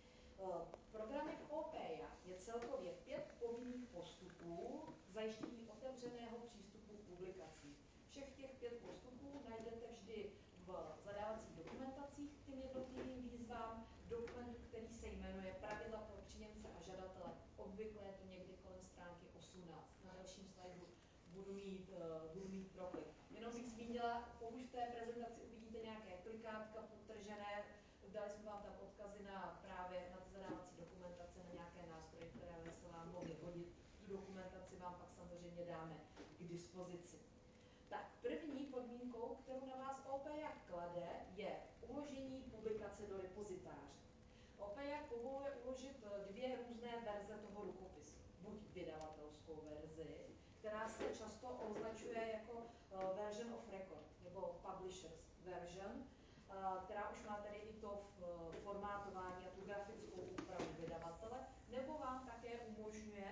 V programech O P E A je celkově pět povinných postupů k zajištění otevřeného přístupu k publikacím. Všech těch pět postupů najdete vždy v zadávacích dokumentacích k těm jednotlivým výzvám, v dokumentu, který se jmenuje Pravidla pro příjemce a žadatele. Obvykle je to někdy kolem stránky osmnáct. Na dalším slajdu budu mít, uh, budu mít proklik. Jenom bych zmínila, pokud v té prezentaci uvidíte nějaké klikátka potržené, dali jsme vám tam odkazy na právě na ty zadávací dokumentace, na nějaké nástroje, které se vám mohly hodit. Tu dokumentaci vám pak samozřejmě dáme k dispozici. Tak první podmínkou, kterou na vás O P E A klade, je uložení publikace do repozitáře. O P E A povoluje uložit dvě různé verze toho rukopisu. Buď vydavatelskou verzi, která se často označuje jako version of record, nebo publishers version, která už má tedy i to formátování a tu grafickou úpravu vydavatele, nebo vám také umožňuje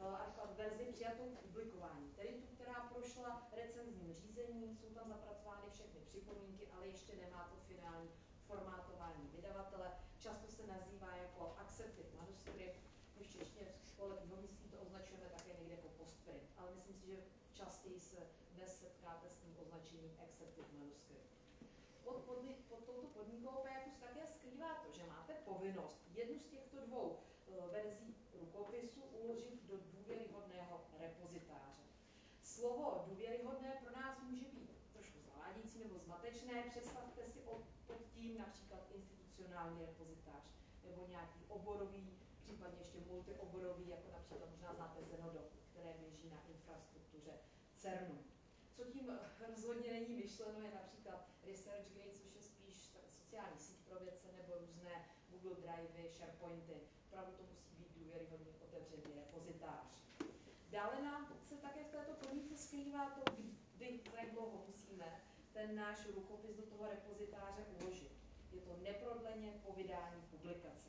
verzi přijatou k publikování, tedy tu, která prošla recenzním řízením, jsou tam zapracovány všechny připomínky, ale ještě nemá to finální formátování vydavatele. Často se nazývá jako accepted manuscript, my v češtině podle knihovnictví to označujeme také někde jako postprint, ale myslím si, že častěji se dnes setkáte s tím označením accepted manuscript. Pod, pod, pod touto podmínkou O P E A kus také skrývá to, že máte povinnost jednu z těchto dvou uh, verzí rukopisu uložit do důvěryhodného repozitáře. Slovo důvěryhodné pro nás může být trošku zavádějící nebo zmatečné. Představte si pod tím například institucionální repozitář nebo nějaký oborový, případně ještě multioborový, jako například možná znáte Zenodo, které běží na infrastruktuře CERNu. Co tím rozhodně není myšleno, je například ResearchGate, což je spíš sociální síť pro vědce, nebo různé Google Drivey, SharePointy. Opravdu to musí být důvěryhodně otevřený repozitář. Dále nám se také v této podmínce skrývá to, kdy, za jak dlouho musíme ten náš rukopis do toho repozitáře uložit. Je to neprodleně po vydání publikace.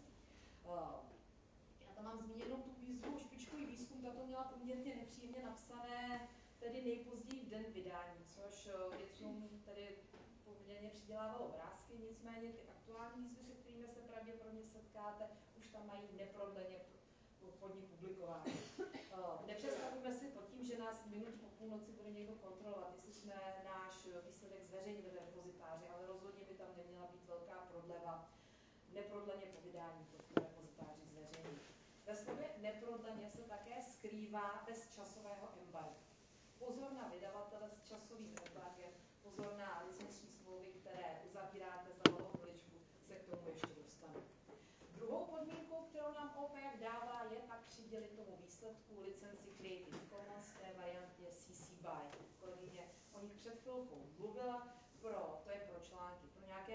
Já tam mám zmíněnou tu výzvu špičkový výzkum, tato měla poměrně nepříjemně napsané tedy nejpozději v den vydání, což vědcům tedy poměrně přidělávalo vrásky, nicméně ty aktuální výzvy, se kterými se pravděpodobně setkáte, už tam mají neprodleně po dní publikování. Nepředstavujeme si pod tím, že nás minut po půlnoci bude někdo kontrolovat, jestli jsme náš výsledek zveřejnili v repozitáři, ale rozhodně by tam neměla být velká prodleva neprodleně po vydání to repozitáři zveřejnit. Ve slově neprodleně se také skrývá bez časového embarga. Pozor na vydavatele s časovým embargem, pozor na licenční smlouvy, které uzavíráte za malou chviličku, se k tomu ještě dostanu. Druhou podmínkou, kterou nám O P E A dává, je pak přidělit tomu výsledku licenci Creative Commons v té variantě C C B Y. Kolegyně o nich před chvilkou mluvila, pro, to je pro články, pro nějaké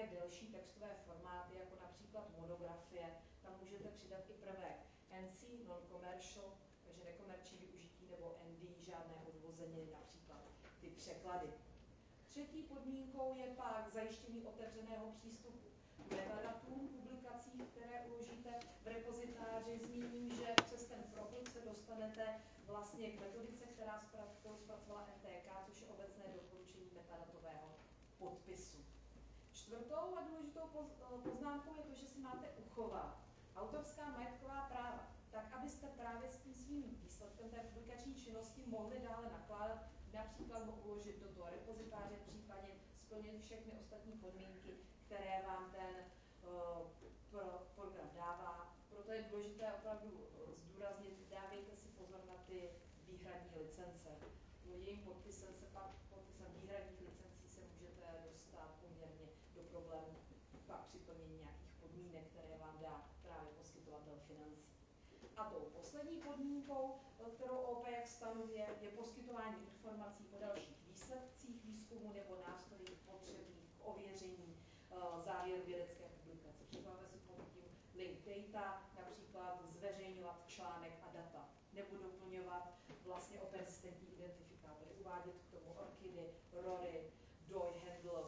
nějaké delší textové formáty, jako například monografie, tam můžete přidat i prvek N C, non-commercial, takže nekomerční využití, nebo N D, žádné odvozeniny, například ty překlady. Třetí podmínkou je pak zajištění otevřeného přístupu k metadatům publikacích, které uložíte v repozitáři. Zmíním, že přes ten profil se dostanete vlastně k metodice, která zpracovala N T K, což je obecné doporučení metadatového podpisu. Čtvrtou a důležitou poznámkou je to, že si máte uchovat autorská majetková práva, tak abyste právě s tím svým výsledkem té publikační činnosti mohli dále nakládat, například ho uložit do toho repozitáře, případně splnit všechny ostatní podmínky, které vám ten uh, pro, program dává. Proto je důležité opravdu zdůraznit, dávejte si pozor na ty výhradní licence. Jejím podpisem se pak, podpisem výhradních licencí se můžete dostat poměrně do problémů pak při plnění nějakých podmínek, které vám dá právě poskytovatel financí. A tou poslední podmínkou, kterou O P E C stanovuje, je poskytování informací o dalších výsledcích výzkumu nebo nástrojích potřebných k ověření uh, závěru vědecké publikace. Představte si pod tím link data, například zveřejňovat článek a data, nebo doplňovat vlastně o persistentní identifikátory, uvádět k tomu orchidy, rory, doj, handle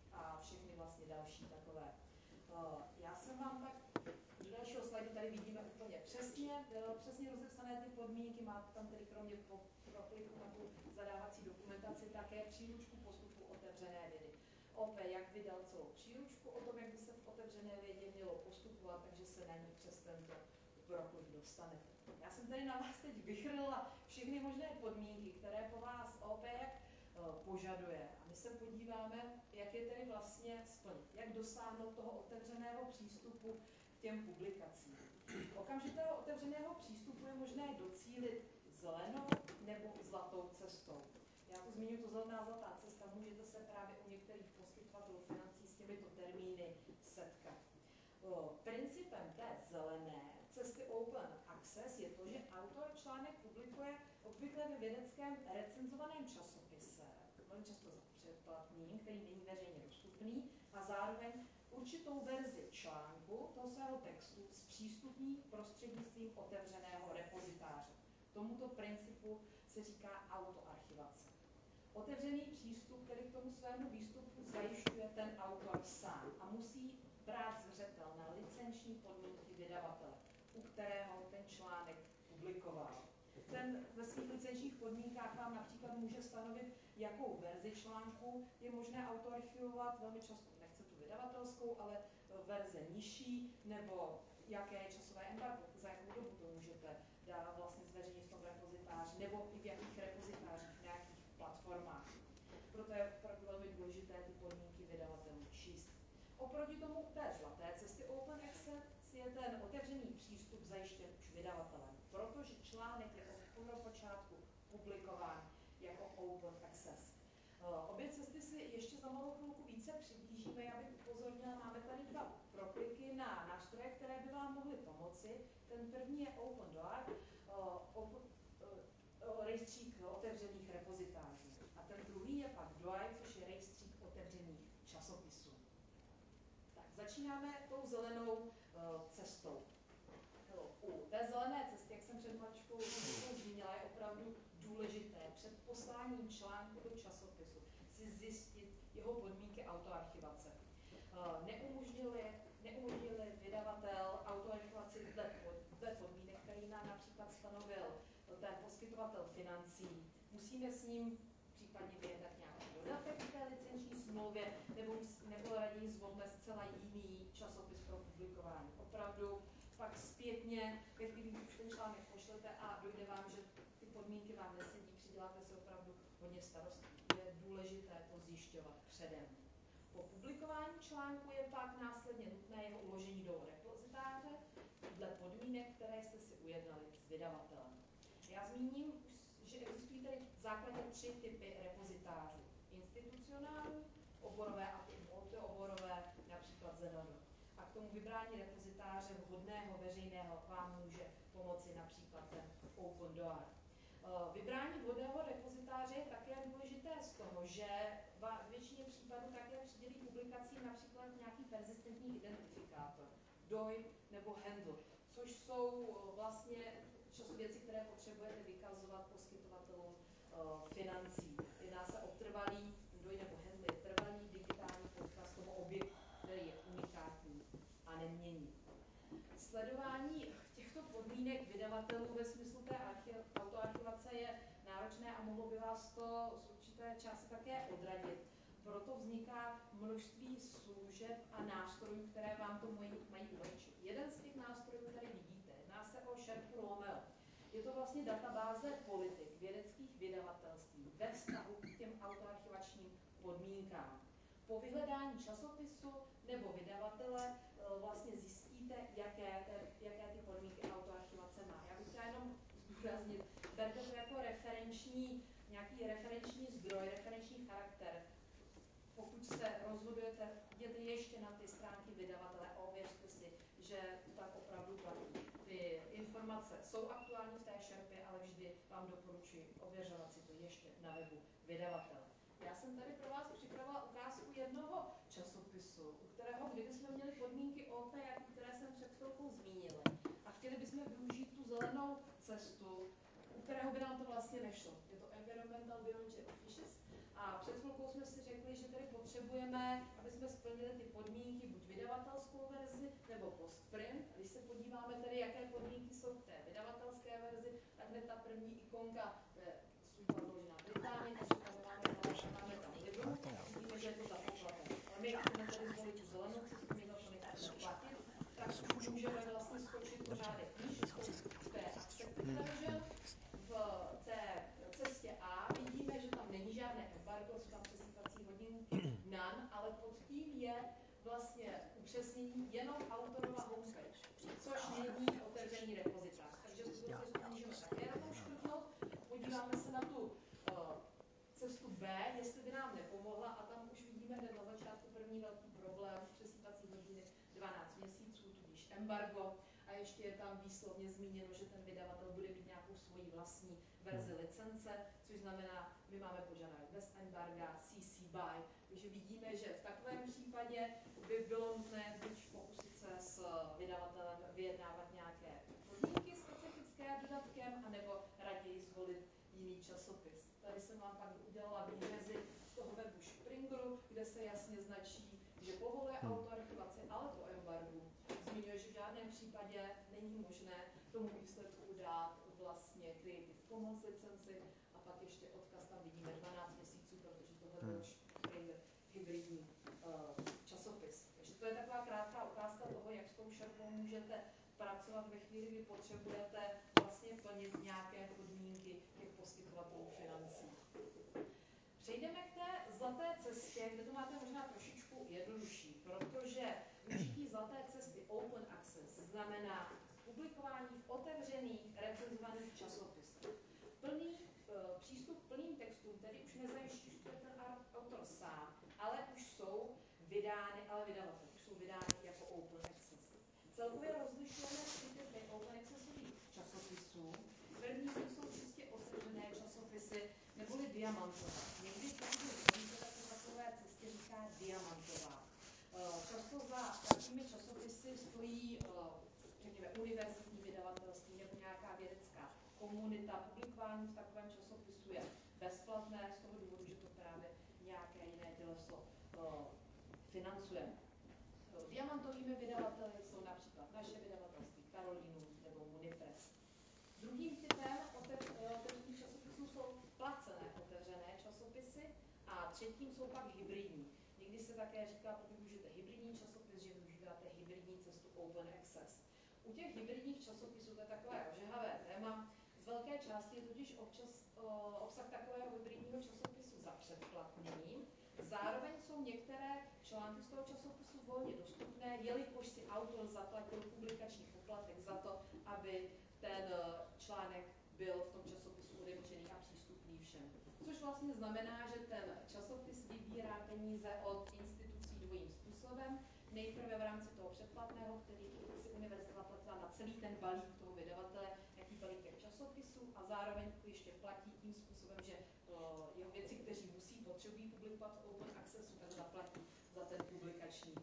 a všechny vlastně další takové. Uh, já jsem vám tak do dalšího slajdu tady vidíme úplně přesně, přesně rozepsané ty podmínky, máte tam tedy kromě prokliku na tu zadávací dokumentaci také příručku postupu otevřené vědy. O P jak vydal celou příručku o tom, jak by se v otevřené vědě mělo postupovat, takže se na ní přes tento proklik dostanete. Já jsem tady na vás teď vychrlila všechny možné podmínky, které po vás O P jak požaduje. A my se podíváme, jak je tedy vlastně splnit, jak dosáhnout toho otevřeného přístupu k těm publikacím. Okamžitého otevřeného přístupu je možné docílit zelenou nebo zlatou cestou. Já to zmiňuji, to zelená zlatá cesta, můžete se právě u některých poskytovatelů financí s těmito termíny setkat. O, principem té zelené cesty Open Access je to, že autor článek publikuje obvykle ve vědeckém recenzovaném časopise, velmi často předplatným, který není veřejně dostupný, a zároveň určitou verzi článku toho svého textu zpřístupní prostřednictvím otevřeného repozitáře. Tomuto principu se říká autoarchivace. Otevřený přístup, který k tomu svému výstupu zajišťuje ten autor sám a musí brát zřetel na licenční podmínky vydavatele, u kterého ten článek publikoval. Ten ve svých licenčních podmínkách vám například může stanovit, jakou verzi článku je možné autoarchivovat, velmi často nechce tu vydavatelskou, ale verze nižší, nebo jaké je časové embargo, za jakou dobu to můžete dát vlastně zveřejnit v tom repozitáři, nebo i v jakých repozitářích, na jakých platformách. Proto je opravdu velmi důležité ty podmínky vydavatelů číst. Oproti tomu u té zlaté cesty Open Access je ten otevřený přístup zajištěn už vydavatelem, protože článek je od počátku publikován jako Open Access. Obě cesty si ještě za malou chvilku více přiblížíme. Já bych upozornila, máme tady dva prokliky na nástroje, které by vám mohly pomoci. Ten první je Open Door, open, rejstřík otevřených repozitářů. A ten druhý je pak D O I, což je rejstřík otevřených časopisů. Tak, začínáme tou zelenou uh, cestou. U té zelené cesty, jak jsem před maličkou zmínila, je opravdu důležité před posláním článku do časopisu si zjistit jeho podmínky autoarchivace. Neumožnili, neumožnili vydavatel autoarchivaci dle, dle podmínek, který nám například stanovil ten poskytovatel financí. Musíme s ním případně vyjednat nějaký dodatek k té licenční smlouvě, nebo, nebo raději zvolme zcela jiný časopis pro publikování. Opravdu pak zpětně, ve chvíli, kdy už ten článek pošlete a dojde vám, že ty podmínky vám nesedí, přiděláte si opravdu hodně starostí. Je důležité to zjišťovat předem. Po publikování článku je pak následně nutné jeho uložení do repozitáře dle podmínek, které jste si ujednali s vydavatelem. Já zmíním, že existují tady základně tři typy repozitářů. Institucionální, oborové a multioborové, například Z N R. A k tomu vybrání repozitáře vhodného veřejného vám může pomoci například ten Open Door. Vybrání vhodného repozitáře je také důležité z toho, že v většině případů také přidělí publikacím například persistentní identifikátor, D O I nebo handle, což jsou vlastně věci, které potřebujete vykazovat poskytovatelům uh, financí. Jedná se o trvalý, D O I nebo handle je trvalý digitální podkaz toho objektu, který je unikátní a neměnný. Sledování těchto podmínek vydavatelů ve smyslu té autoarchivace je náročné a mohlo by vás to z určité části také odradit. Proto vzniká množství služeb a nástrojů, které vám to mají, mají ulehčit. Jeden z těch nástrojů tady vidíte, jedná se o Sherpu Romeo. Je to vlastně databáze politik vědeckých vydavatelství ve vztahu k těm autoarchivačním podmínkám. Po vyhledání časopisu nebo vydavatele vlastně zjistíte, jaké, jaké ty podmínky autoarchivace má. Já bych chtěla jenom zdůraznit, berte to jako referenční, nějaký referenční zdroj, referenční charakter. Pokud se rozhodujete, jděte ještě na ty stránky vydavatele a ověřte si, že tak opravdu platí. Ty informace jsou aktuální v té šerpě, ale vždy vám doporučuji ověřovat si to ještě na webu vydavatele. Já jsem tady pro vás připravila ukázku jednoho časopisu, u kterého kdybychom měli podmínky O P, které jsem před chvilkou zmínili, a chtěli bychom využít tu zelenou cestu, u kterého by nám to vlastně nešlo. Je to Environmental Biology of Fishes. A před chvilkou jsme si řekli, že tady potřebujeme, aby jsme splnili ty podmínky, buď vydavatelskou verzi, nebo postprint. A když se podíváme tedy, jaké podmínky jsou v té vydavatelské verzi, tak hned ta první ikonka, to je služba založená v Británii, takže tam máme, máme tam libu, vidíme, že je to za poplatek. Ale my chceme tedy zvolit tu zelenou cestu, my za to nechceme platit, tak už můžeme vlastně skočit pořádek níž, v té accepted version. V té cestě A vidíme, že tam není žádné embargo, jsou tam přesýpací hodinky none, ale pod tím je vlastně upřesnění jenom autorova homepage, což není otevřený repozitář. Takže tuto cestu můžeme také rovnou škrtnout. Podíváme se na tu uh, cestu B, jestli by nám nepomohla, a tam už vidíme hned na začátku první velký problém, přesýpací hodiny dvanáct měsíců, tudíž embargo, a ještě je tam výslovně zmíněno, že ten vydavatel bude mít nějakou svoji vlastní verzi licence, což znamená, my máme požadavek bez embarga, C C B Y, takže vidíme, že v takovém případě by bylo nutné buď pokusit se s vydavatelem vyjednávat nějaké podmínky specifické dodatkem, anebo raději zvolit jiný časopis. Tady jsem vám pak udělala výřezy z toho webu Springeru, kde se jasně značí, že povoluje autoarchivaci, ale po embargu zmiňuje, že v žádném případě není možné tomu výsledku dát vlastně Creative Commons licenci, a pak ještě odkaz tam vidíme dvanáct měsíců, protože tohle byl Springer hybridní uh, časopis. Takže to je taková krátká ukázka toho, jak s tou šerpou můžete pracovat ve chvíli, kdy potřebujete vlastně plnit nějaké podmínky těch poskytovatelů financí. Přejdeme k té zlaté cestě, kde to máte možná trošičku jednodušší, protože využití zlaté cesty Open Access znamená publikování v otevřených recenzovaných časopisech. Plný e, přístup k plným textům tedy už nezajišťuje ten autor sám, ale už jsou vydány, ale vydavatel, už jsou vydány jako Open Access. Celkově rozlišujeme tři typy Open Accessových časopisů. První z nich jsou čistě otevřené časopisy, neboli diamantové. Někdy, pokud zvolíte, tak se takové cestě říká diamantová. Často za takovými časopisy stojí, řekněme, univerzitní vydavatelství nebo nějaká vědecká komunita. Publikování v takovém časopisu je bezplatné z toho důvodu, že to právě nějaké jiné těleso financuje. Diamantovými vydavateli jsou například naše vydavatelství Karolínus nebo Munipress. Druhým typem otevřených časopisů jsou placené otevřené časopisy a třetím jsou pak hybridní. Někdy se také říká, pokud můžete hybridní časopis, že využíváte hybridní cestu Open Access. U těch hybridních časopisů, to je takové ožehavé téma, z velké části je totiž občas, o, obsah takového hybridního časopisu za předplatným. Zároveň jsou některé články z toho časopisu volně dostupné, jelikož si autor zaplatil publikační poplatek za to, aby ten článek byl v tom časopisu otevřený a přístupný všem. Což vlastně znamená, že ten časopis vybírá peníze od institucí dvojím způsobem. Nejprve v rámci toho předplatného, který si univerzita zaplatila na celý ten balík toho vydavatele, jaký balík časopisů, a zároveň ještě platí tím způsobem, že jeho věci, kteří musí, potřebují publikovat v Open Accessu, tak zaplatí za ten publikační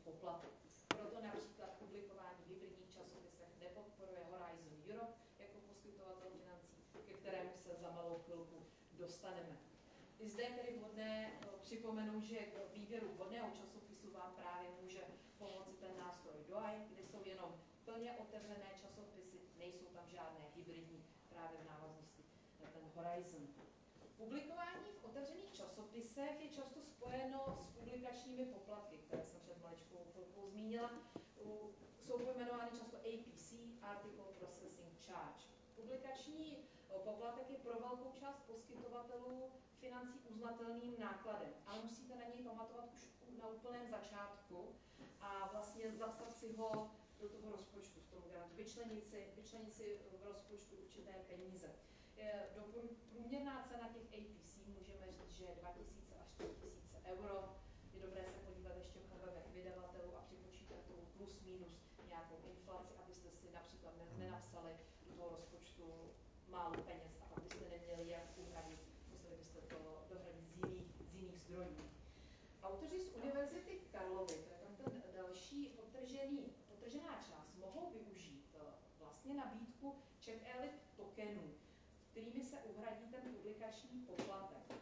poplatek. Proto například publikování v hybridních časopisech nepodporuje Horizon Europe jako poskytovatel financí, ke kterému se za malou chvilku dostaneme. I zde je tedy vhodné připomenout, že k výběru vhodného časopisu vám právě může pomoci ten nástroj D O A I, kde jsou jenom plně otevřené časopisy, nejsou tam žádné hybridní, právě v návaznosti na ten Horizon. Publikování v otevřených časopisech je často spojeno s publikačními poplatky, které jsem před maličkou chvilkou zmínila. Jsou pojmenovány často A P C, Article Processing Charge. Publikační poplatek je pro velkou část poskytovatelů financí uznatelným nákladem, ale musíte na něj pamatovat už na úplném začátku a vlastně zapsat si ho do toho rozpočtu v tom grantu, vyčlenit si, vyčlenit si v rozpočtu určité peníze. Do průměrná cena těch A P C můžeme říct, že je dva tisíce až tři tisíce euro. Je dobré se podívat ještě po webech vydavatelů a připočítat tomu plus minus nějakou inflaci, abyste si například nenapsali do toho rozpočtu málo peněz a pak byste neměli jak uhradit, museli byste to dohradit z jiných, z jiných zdrojů. Autoři z Univerzity Karlovy, to je tam ten další podtržený, podtržená část, mohou využít vlastně nabídku Czech Elite tokenů, kterými se uhradí ten publikační poplatek.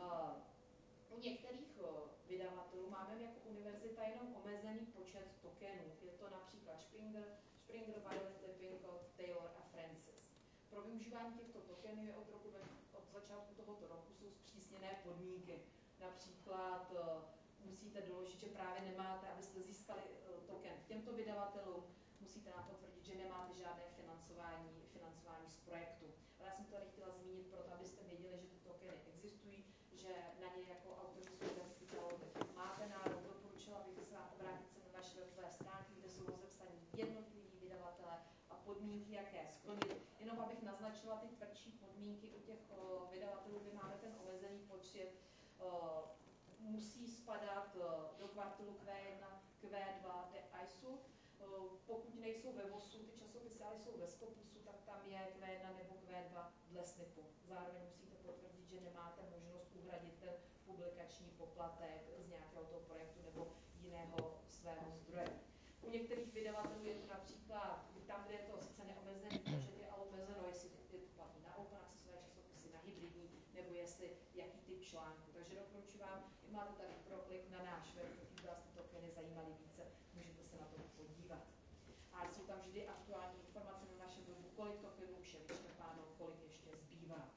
U některých vydavatelů máme jako univerzita jenom omezený počet tokenů. Je to například Springer, Springer, Violet, Lippincott, Taylor a Francis. Pro využívání těchto tokenů je od, roku, od začátku tohoto roku jsou zpřísněné podmínky. Například musíte doložit, že právě nemáte, abyste získali token k těmto vydavatelům, musíte nám potvrdit, že nemáte žádné financování, financování z projektu. Ale já jsem to tady chtěla zmínit proto, abyste věděli, že ty tokeny existují, že na ně jako autoři z Univerzity Karlovy máte nárok. Doporučila bych se obrátit se na naše webové stránky, kde jsou rozepsaní jednotliví vydavatelé a podmínky, jaké splnit. Jenom abych naznačila ty tvrdší podmínky u těch o, vydavatelů, kde máme ten omezený počet, o, musí spadat o, do kvartilu Q jedna, Q dva, D I S U. Pokud nejsou ve V O S U ty časopisy, ale jsou ve Scopusu, tak tam je Q jedna nebo Q dva dle slipu. Zároveň musíte potvrdit, že nemáte možnost uhradit ten publikační poplatek z nějakého toho projektu nebo jiného svého zdroje. U některých vydavatelů je to například, tam, kde je to sice neomezený počet, je ale omezeno, jestli je to platí na open accessové časopisy, na hybridní, nebo jestli jaký typ článku. Takže doporučuji vám, máte tady proklik na náš web, pokud vás ty tokeny zajímaly více, můžete se na to podívat. A jsou tam vždy aktuální informace na našem webu, kolik tokenů už je vyčerpáno, kolik ještě zbývá.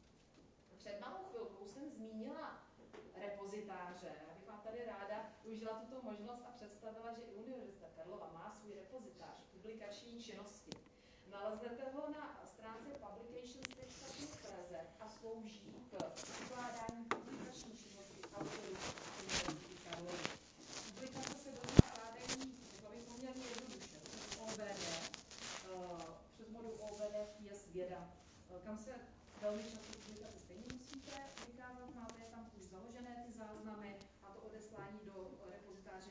Před malou chvilkou jsem zmínila repozitáře. Já bych vám tady ráda užila tuto možnost a představila, že i Univerzita Karlova má svůj repozitář publikační činnosti. Naleznete ho na stránce publications tečka cz a slouží k ukládání publikační činnosti autorů Univerzity Karlovy. Publikace se do ní skládají poměrně jednoduše přes O B D, přes modul O B D P S Věda, kam se velmi často publikace stejně musíte vykázat, máte tam už založené ty záznamy a to odeslání do repozitáře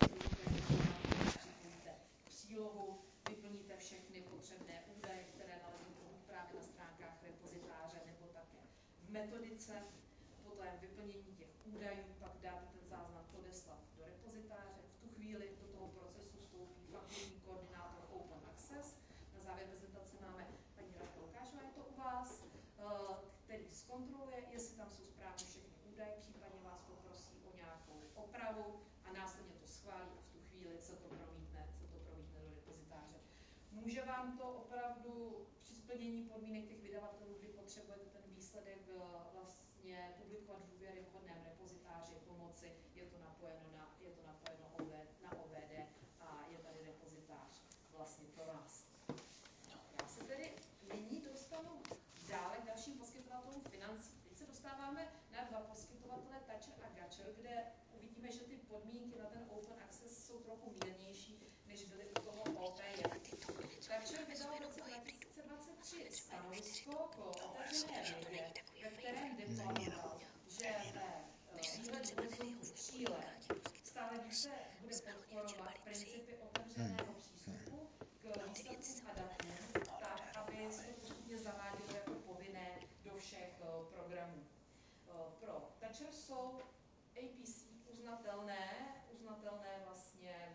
připojíte přílohu, vyplníte všechny potřebné údaje, které naleznete buď právě na stránkách repozitáře nebo také v metodice. Potom vyplnění těch údajů, pak dáte ten záznam odeslat do repozitáře. V tu chvíli do toho procesu vstoupí fakultní koordinátor Open Access. Na závěr prezentace máme paní Radka Lukášová, je to u vás, který zkontroluje, jestli tam jsou správně všechny údaje, případně vás poprosí o nějakou opravu a následně to schválí a v tu chvíli se to promítne, se to promítne do repozitáře. Může vám to opravdu při splnění podmínek těch vydavatelů, kdy potřebujete ten výsledek vlastně publikovat v důvěryhodném repozitáři, pomoci, je to napojeno na, je to napojeno na O B D a je tady repozitář vlastně pro vás. Já se tedy nyní dostanu dále k dalším poskytovatelům financí. Teď se dostáváme na dva poskytovatele, Thatcher a Gatcher, kde uvidíme, že ty podmínky na ten Open Access jsou trochu mírnější, než byly u toho O P J. Thatcher vydal v roce dva tisíce dvacet tři stanovisko k otevřené vědě, ve kterém deklaroval, že ve výhledu horizontu tří let stále více bude podporovat principy otevřeného přístupu k výsledkům a datům, tak, aby se to postupně zavádělo jako povinné do všech programů. Pro Thatcher jsou A P C uznatelné, uznatelné vlastně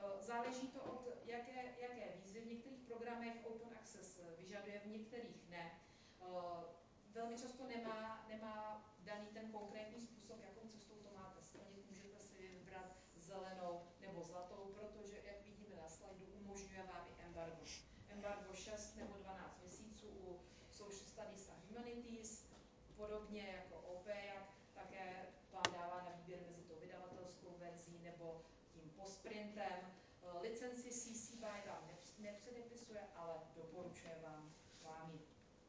Záleží to od jaké, jaké výzvy. V některých programech Open Access vyžaduje, v některých ne. Velmi často nemá, nemá daný ten konkrétní způsob, jakou cestou to máte splnit. Můžete si vybrat zelenou nebo zlatou, protože, jak vidíme na slajdu, umožňuje vám i embargo. Embargo šest nebo dvanáct měsíců u Social Studies a Humanities, podobně jako O P E A C, také vám dává na výběr mezi tou vydavatelskou verzí nebo tím postsprintem. Licenci C C B Y vám nepředepisuje, ale doporučuje vám, vám ji.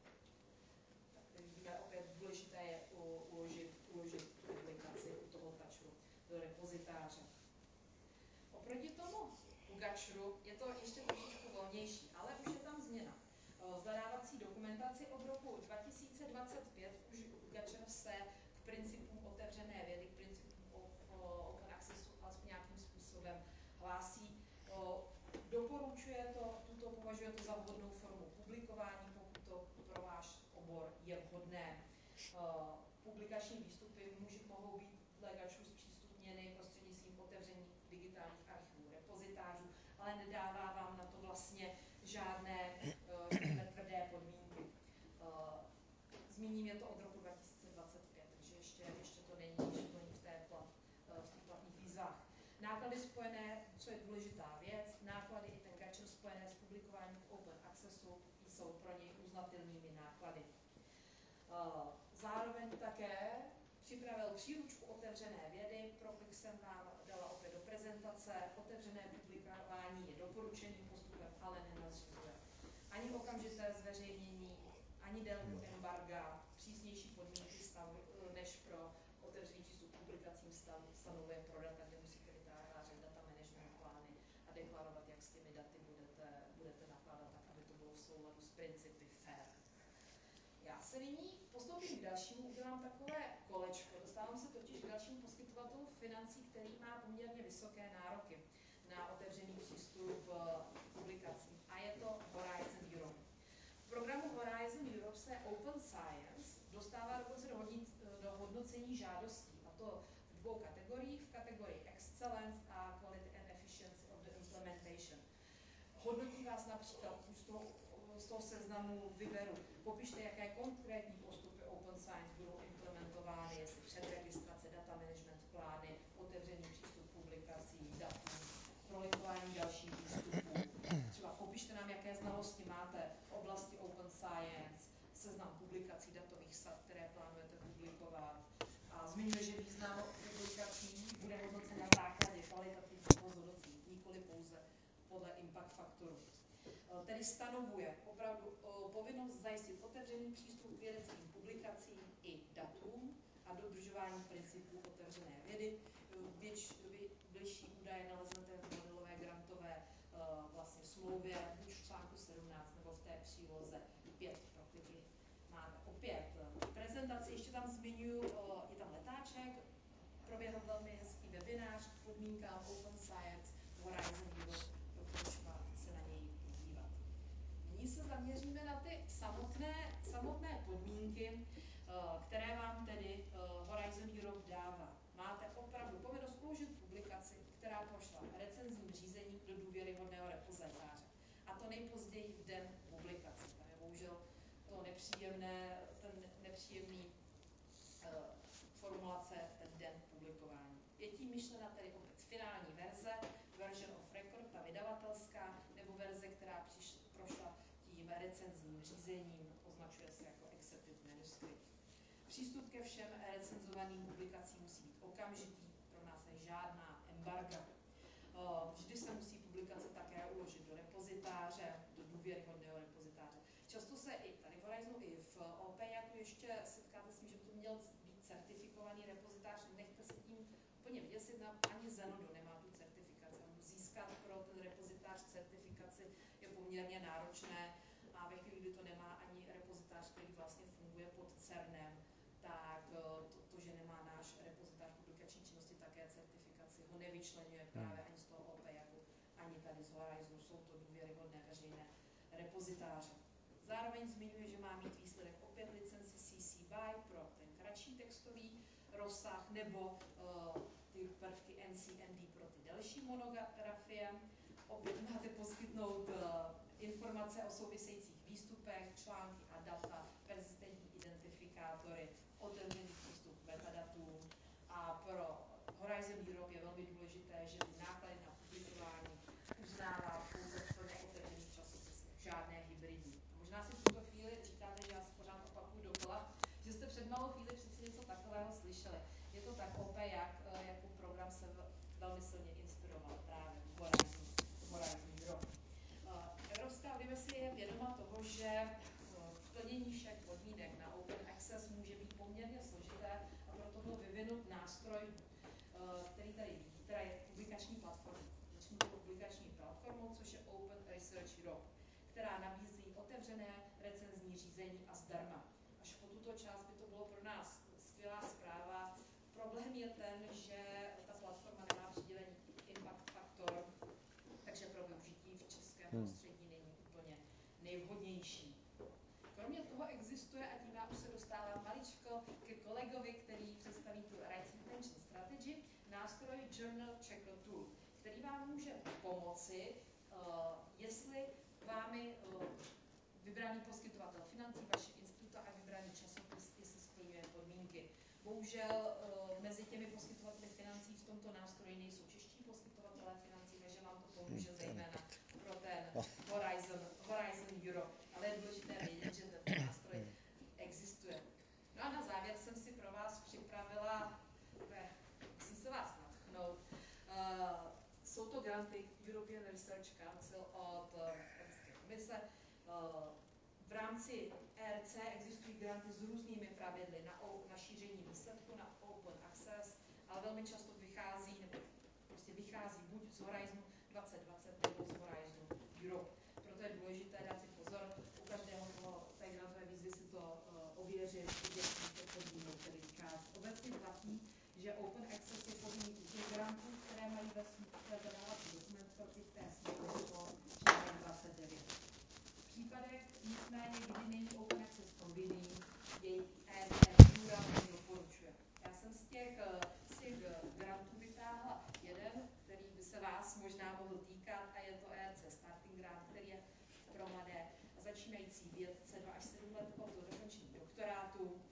Tak vidíme, opět důležité je uložit, uložit tu aplikaci u toho Gachrru do repozitáře. Oproti tomu u Gachrru je to ještě trošičku volnější, ale už je tam změna. V zadávací dokumentaci od roku dva tisíce dvacet pět už Gachr se k principům otevřené vědy, k principům open accessu alespoň nějakým způsobem hlásí. Doporučuje to, tuto považuje to za vhodnou formu publikování, pokud to pro váš obor je vhodné. Publikační výstupy může, mohou být dle Gachrru zpřístupněny prostřednictvím otevřených digitálních archivů, repozitářů, ale nedává vám na to vlastně žádné, řekněme, tvrdé podmínky. Zmíním, je to od roku dva tisíce dvacet pět, takže ještě, ještě to není v, té plat, v těch platných výzvách. Náklady spojené, co je důležitá věc, náklady i ten Gachr spojené s publikováním v Open Accessu jsou pro něj uznatelnými náklady. Zároveň také připravil příručku otevřené vědy, pro klik jsem vám dala opět do prezentace. Otevřené publikování je doporučeným postupem, ale nenařizuje ani okamžité zveřejnění, ani délku embarga, přísnější podmínky stavu, než pro otevřený přístup k publikacím stavu, stanovuje pro data, kde musíte vytvářet data management plány a deklarovat, jak s těmi daty budete, budete nakládat, tak aby to bylo v souladu s principy fair. Já se nyní postoupím k dalšímu, udělám takové kolečko. Dostávám se totiž k dalšímu poskytovatelů financí, který má poměrně vysoké nároky na otevřený přístup k publikacím. A je to Horizon Europe. V programu Horizon Europe se Open Science dostává dokonce do, hodnic, do hodnocení žádostí. A to v dvou kategoriích. V kategorii Excellence a Quality and Efficiency of the Implementation. Hodnotí vás například, už z toho, z toho seznamu vyberu, popište, jaké konkrétní postupy Open Science budou implementovány, jestli předregistrace, data management plány, otevřený přístup publikací, datů, prolinkování dalších výstupů. Třeba popište nám, jaké znalosti máte v oblasti Open Science, seznam publikací datových sad, které plánujete publikovat. A zmiňuje, že význam publikací bude hodnocen na základě kvalitativního hodnocení, nikoli pouze podle impact faktoru. Tedy stanovuje opravdu povinnost zajistit otevřený přístup k vědeckým publikacím i datům a dodržování principů otevřené vědy. Věč, bližší údaje naleznete v modelové grantové vlastně smlouvě, buď v článku sedmnáct nebo v té příloze pět pro kliky máte. Opět v prezentaci ještě tam zmiňuji, je tam letáček, proběhl velmi hezký webinář k podmínkám Open Science Horizon Europe, doporučuji se na něj podívat. Nyní se zaměříme na ty samotné, samotné podmínky, které vám tedy Horizon Europe dává. Máte opravdu povinnost uložit publikaci, která prošla recenzním řízením do důvěryhodného repozitáře. A to nejpozději v den publikace. Tam je bohužel to nepříjemné, ten nepříjemný uh, formulace ten den publikování. Je tím myšlena tedy opět finální verze, version of record, ta vydavatelská, nebo verze, která přiš, prošla tím recenzním řízením, označuje se jako accepted manuscript. Přístup ke všem recenzovaným publikacím musí být okamžitý, pro nás je žádná embarga. Vždy se musí publikace také uložit do repozitáře, do důvěryhodného repozitáře. Často se i tady v Horizonu, i v O P E A C ještě setkáte s tím, že by to měl být certifikovaný repozitář. Nechte se tím úplně vyděsit, ani Zenodo nemá tu certifikaci. Získat pro ten repozitář certifikaci je poměrně náročné a ve chvíli, kdy to nemá ani repozitář, který vlastně funguje pod CERNem, tak to, to, že nemá náš repozitář publikační činnosti také certifikaci, ho nevyčlenuje právě ani z toho O P E A C, ani tady z Horizonu, jsou to důvěryhodné veřejné repozitáře. Zároveň zmiňuje, že má mít výsledek opět licenci C C B Y pro ten kratší textový rozsah nebo uh, ty prvky N C N D pro ty delší monografie. Opět máte poskytnout uh, informace o souvisejících výstupech, články a data, persistentní identifikátory, otevřený přístup k metadatům. A pro Horizon Europe je velmi důležité, že ty náklady na publikování uznává pouze v plně otevřených časopisech, žádné hybridní. A možná si v tuto chvíli říkáte, že já se pořád opakuju dokola, že jste před malou chvíli přeci něco takového slyšeli. Je to tak O P, jak, jakou program se velmi silně inspiroval právě v Horizon, Horizon Europe. Evropská unie si je vědoma toho, že plnění všech podmínek na Open Access může být poměrně složité a proto byl vyvinut nástroj, který tady vidí, která je publikační platforma. Začnu tou publikační platformou, což je Open Research Europe, která nabízí otevřené recenzní řízení a zdarma. Až po tuto část by to bylo pro nás skvělá zpráva. Problém je ten, že ta platforma nemá přidělení impact faktor, takže pro využití v českém prostředí není úplně nejvhodnější. Kromě toho existuje, a tím já už se dostávám maličko ke kolegovi, který představí tu Rights Retention Strategy, nástroj Journal Checker Tool, který vám může pomoci, uh, jestli vámi uh, vybraný poskytovatel financí, vaše instituta a vybraný časopis, jestli splňuje podmínky. Bohužel uh, mezi těmi poskytovateli financí v tomto nástroji nejsou čeští poskytovatelé financí, takže vám to pomůže zejména pro ten Horizon, Horizon Europe. Ale je důležité vědět, že ten nástroj existuje. No a na závěr jsem si pro vás připravila, musím se vás natchnout, uh, jsou to granty European Research Council od Evropské komise. Uh, v rámci E R C existují granty s různými pravidly na, na šíření výsledku, na Open Access, ale velmi často vychází, nebo prostě vychází buď z Horizonu dvacet dvacet nebo z Horizonu Europe. Proto je důležité dát si pozor, u každého toho, té grantové výzvy si to uh, ověřit, jestli to podmínek, který vychází. Obecně platí, že Open Access je povinný u těch grantů, které mají ve své zadávací dokumentaci v té smlouvě po článek dvacet devět. V případech nicméně, kdy není Open Access povinný, jej E R C důrazně doporučuje. Já jsem z těch, z těch grantů vytáhla jeden, který by se vás možná mohl týkat, a je to E R C Starting Grant, který je pro mladé začínající vědce dva až sedm let od dokončení doktorátu.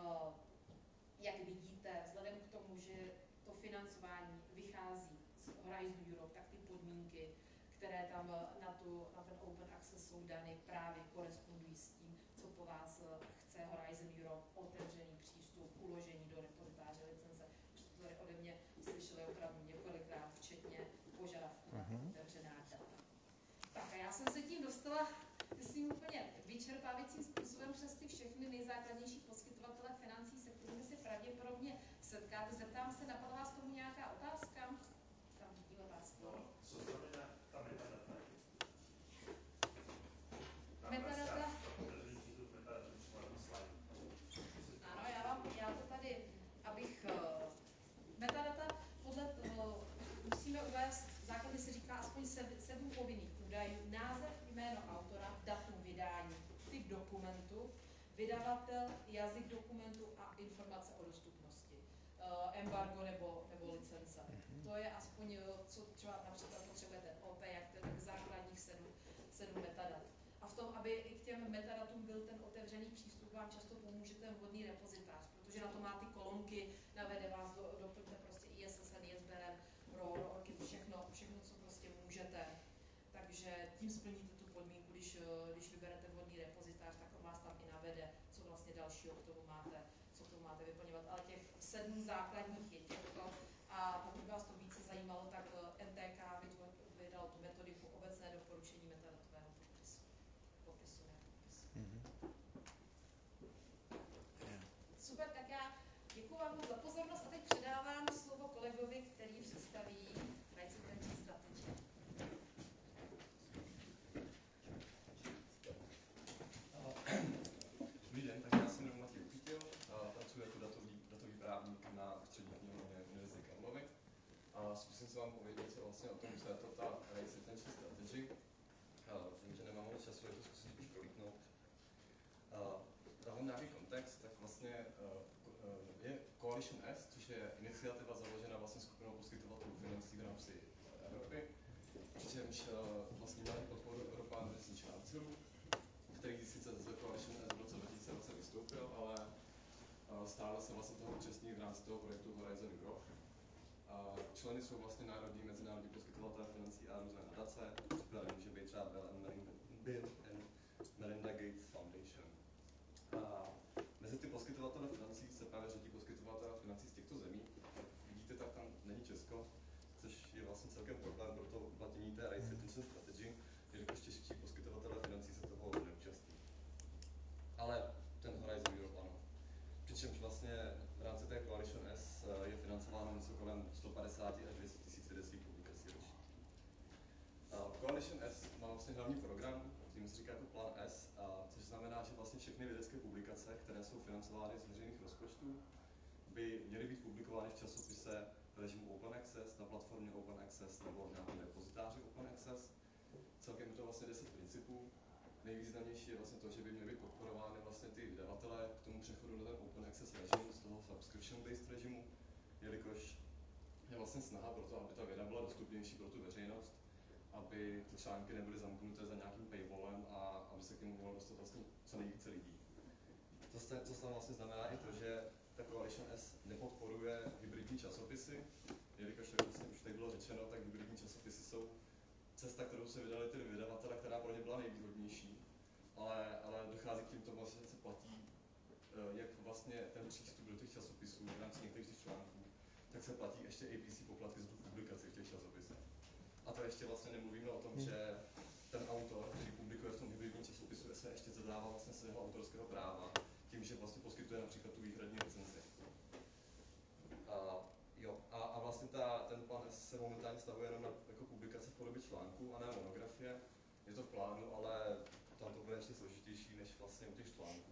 Jak vidíte, vzhledem k tomu, že to financování vychází z Horizon Europe, tak ty podmínky, které tam na, tu, na ten Open Access jsou dany, právě korespondují s tím, co po vás chce Horizon Europe, otevřený přístup, uložení do repozitáře licence. Už to tady ode mě slyšeli opravdu několikrát, včetně požadavků na otevřená data. Tak a já jsem se tím dostala, myslím, úplně vyčerpávajícím způsobem přes ty všechny nejzákladnější poskytovatele financí, se kterými se pravděpodobně setkáte. Zeptám se, napadla vás tomu nějaká otázka? Tam vidím otázku. No, co znamená ta metadata? Ta metadata? Otevřený přístup metadata třeba na slide. Ano, já, vám, já to tady, abych... Uh, metadata podle toho musíme uvést, základně se říká aspoň sedm povinných údajů, název, jméno autora, datum vydání, typ dokumentu, vydavatel, jazyk dokumentu a informace o dostupnosti. Uh, embargo nebo, nebo licence. To je aspoň, co třeba například potřebujete O P, jak těch základních sedm, sedm metadat. A v tom, aby i k těm metadatům byl ten otevřený přístup, vám často pomůže ten vhodný repozitář, protože na to má ty kolonky, navede vás, do, doplňte prostě I S S N, I S B N, RO, RORky, všechno, všechno, co prostě můžete. Takže tím splníte tu podmínku, když, když vyberete vhodný repozitář, tak on vás tam i navede, co vlastně dalšího k tomu máte, co k tomu máte vyplňovat. Ale těch sedm základních je těchto. A pokud vás to více zajímalo, tak N T K vydal tu metodiku obecné doporučení metadatového podpisu. Popisu, ne podpisu. Mm-hmm. Yeah. Super, tak já děkuji vám moc za pozornost a teď předávám slovo kolegovi, který představí Rights Retention Strategy. Dobrý den, tak já jsem jmenuji Matěj Uchytil, pracuji jako datový, datový právník na Ústřední knihovně Univerzity Karlovy. A zkusím se vám povědět něco vlastně o tom, co je to ta Rights Retention Strategy. Vím, že nemám moc času, je to zkusím spíš prolítnout. Dávám nějaký kontext, tak vlastně je Coalition S, což je iniciativa založená vlastně skupinou Exchange vlastně měl podporu European Research Councilu, který sice ze Coalition S v roce dva tisíce dvacet vystoupil, ale stále se vlastně toho účastní v rámci toho projektu Horizon Europe. Členy jsou vlastně národní, mezinárodní poskytovatelé financí a různé nadace. Příkladem může být třeba Bill and Melinda, Bill and Melinda Gates Foundation. A mezi ty poskytovatele financí se právě řadí poskytovatele financí z těchto zemí. Vidíte, tak tam není Česko, což je vlastně celkem problém pro to uplatnění té Rights Retention Strategy, jelikož čeští poskytovatelé financí se toho neúčastní. Ale ten Horizon Europe ano. Přičemž vlastně v rámci té Coalition S je financováno něco kolem sto padesát až dvě stě tisíc vědeckých publikací ročně. Coalition S má vlastně hlavní program, který se říká jako Plan S, což znamená, že vlastně všechny vědecké publikace, které jsou financovány z veřejných rozpočtů, by měly být publikovány v časopise v režimu Open Access, na platformě Open Access nebo v nějakém repozitáři Open Access. Celkem je to vlastně deset principů. Nejvýznamnější je vlastně to, že by měly být podporovány vlastně ty vydavatelé k tomu přechodu na ten Open Access režim z toho subscription-based režimu, jelikož je vlastně snaha pro to, aby ta věda byla dostupnější pro tu veřejnost, aby ty články nebyly zamknuté za nějakým paywallem a aby se k němu mohlo dostat vlastně co nejvíce lidí. To, to tam vlastně znamená i to, že ta Coalition S nepodporuje hybridní časopisy, jelikož jak vlastně už tady bylo řečeno, tak hybridní časopisy jsou cesta, kterou se vydali ty vydavatele, která pro ně byla nejvýhodnější, ale, ale dochází k tím tomu, že se platí jak vlastně ten přístup do těch časopisů v rámci některých těch článků, tak se platí ještě A P C poplatky za tu publikaci v těch časopisech. A to ještě vlastně nemluvíme o tom, hmm. že ten autor, který publikuje v tom hybridním časopisu, se ještě zadává vlastně svého autorského práva, tím, že vlastně poskytuje například tu výhradní licenci. A, jo, a, a vlastně ta, ten plán se momentálně stavuje jenom na jako publikace v podobě článků a ne monografie. Je to v plánu, ale tam to bude ještě složitější než vlastně u těch článků.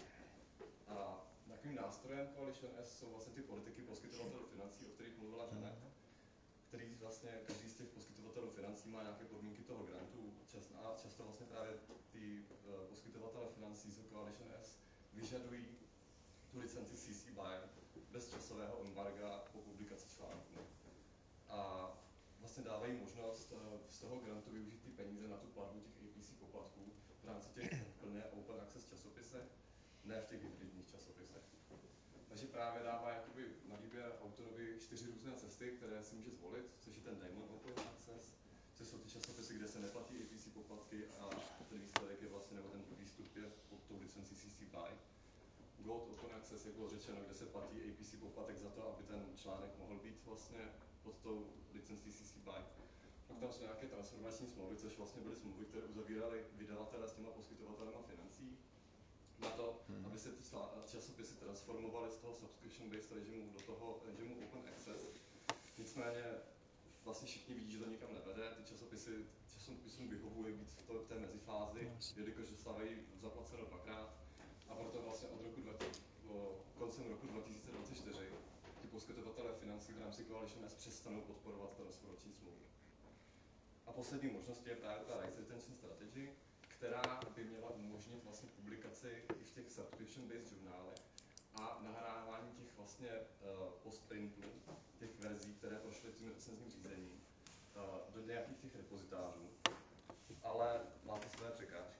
A takovým nástrojem Coalition S jsou vlastně ty politiky poskytovatelů financí, o kterých mluvila Janet, který vlastně každý z těch poskytovatelů financí má nějaké podmínky toho grantu čas, a často vlastně právě ty uh, poskytovatele financí z Coalition S vyžadují tu licenci C C B Y bez časového embarga po publikaci článku. A vlastně dávají možnost uh, z toho grantu využít ty peníze na tu platbu těch A P C poplatků v rámci těch plně open access časopisech, ne v těch hybridních časopisech. Takže právě dává jakoby na výběr autorovi čtyři různé cesty, které si může zvolit, což je ten Diamond Open Access, což jsou ty časopisy, kde se neplatí A P C poplatky a ten výsledek je vlastně, nebo ten výstup je pod tou licencí C C B Y. Gold Open Access, jak bylo řečeno, kde se platí A P C poplatek za to, aby ten článek mohl být vlastně pod tou licencí C C B Y. Pak tam jsou nějaké transformační smlouvy, což vlastně byly smlouvy, které uzavíraly vydavatele s těma poskytovatelema financí, na to, hmm. aby se ty časopisy transformovaly z toho subscription-based režimu do toho režimu Open Access. Nicméně vlastně všichni vidí, že to nikam nevede, ty časopisy časopisům vyhovuje být v, to, v té mezifázi, jelikož dostávají zaplaceno dvakrát a proto vlastně od roku dva, koncem roku dva tisíce dvacet čtyři ty poskytovatelé financí v rámci Coalition S přestanou podporovat transformační smlouvy. A poslední možností je právě ta Rights Retention Strategy, která by měla umožnit vlastně publikaci i v těch subscription-based žurnálech a nahrávání těch vlastně uh, postprintů, těch verzí, které prošly tím recenzním řízením, uh, do nějakých těch repozitářů. Ale má to své překážky.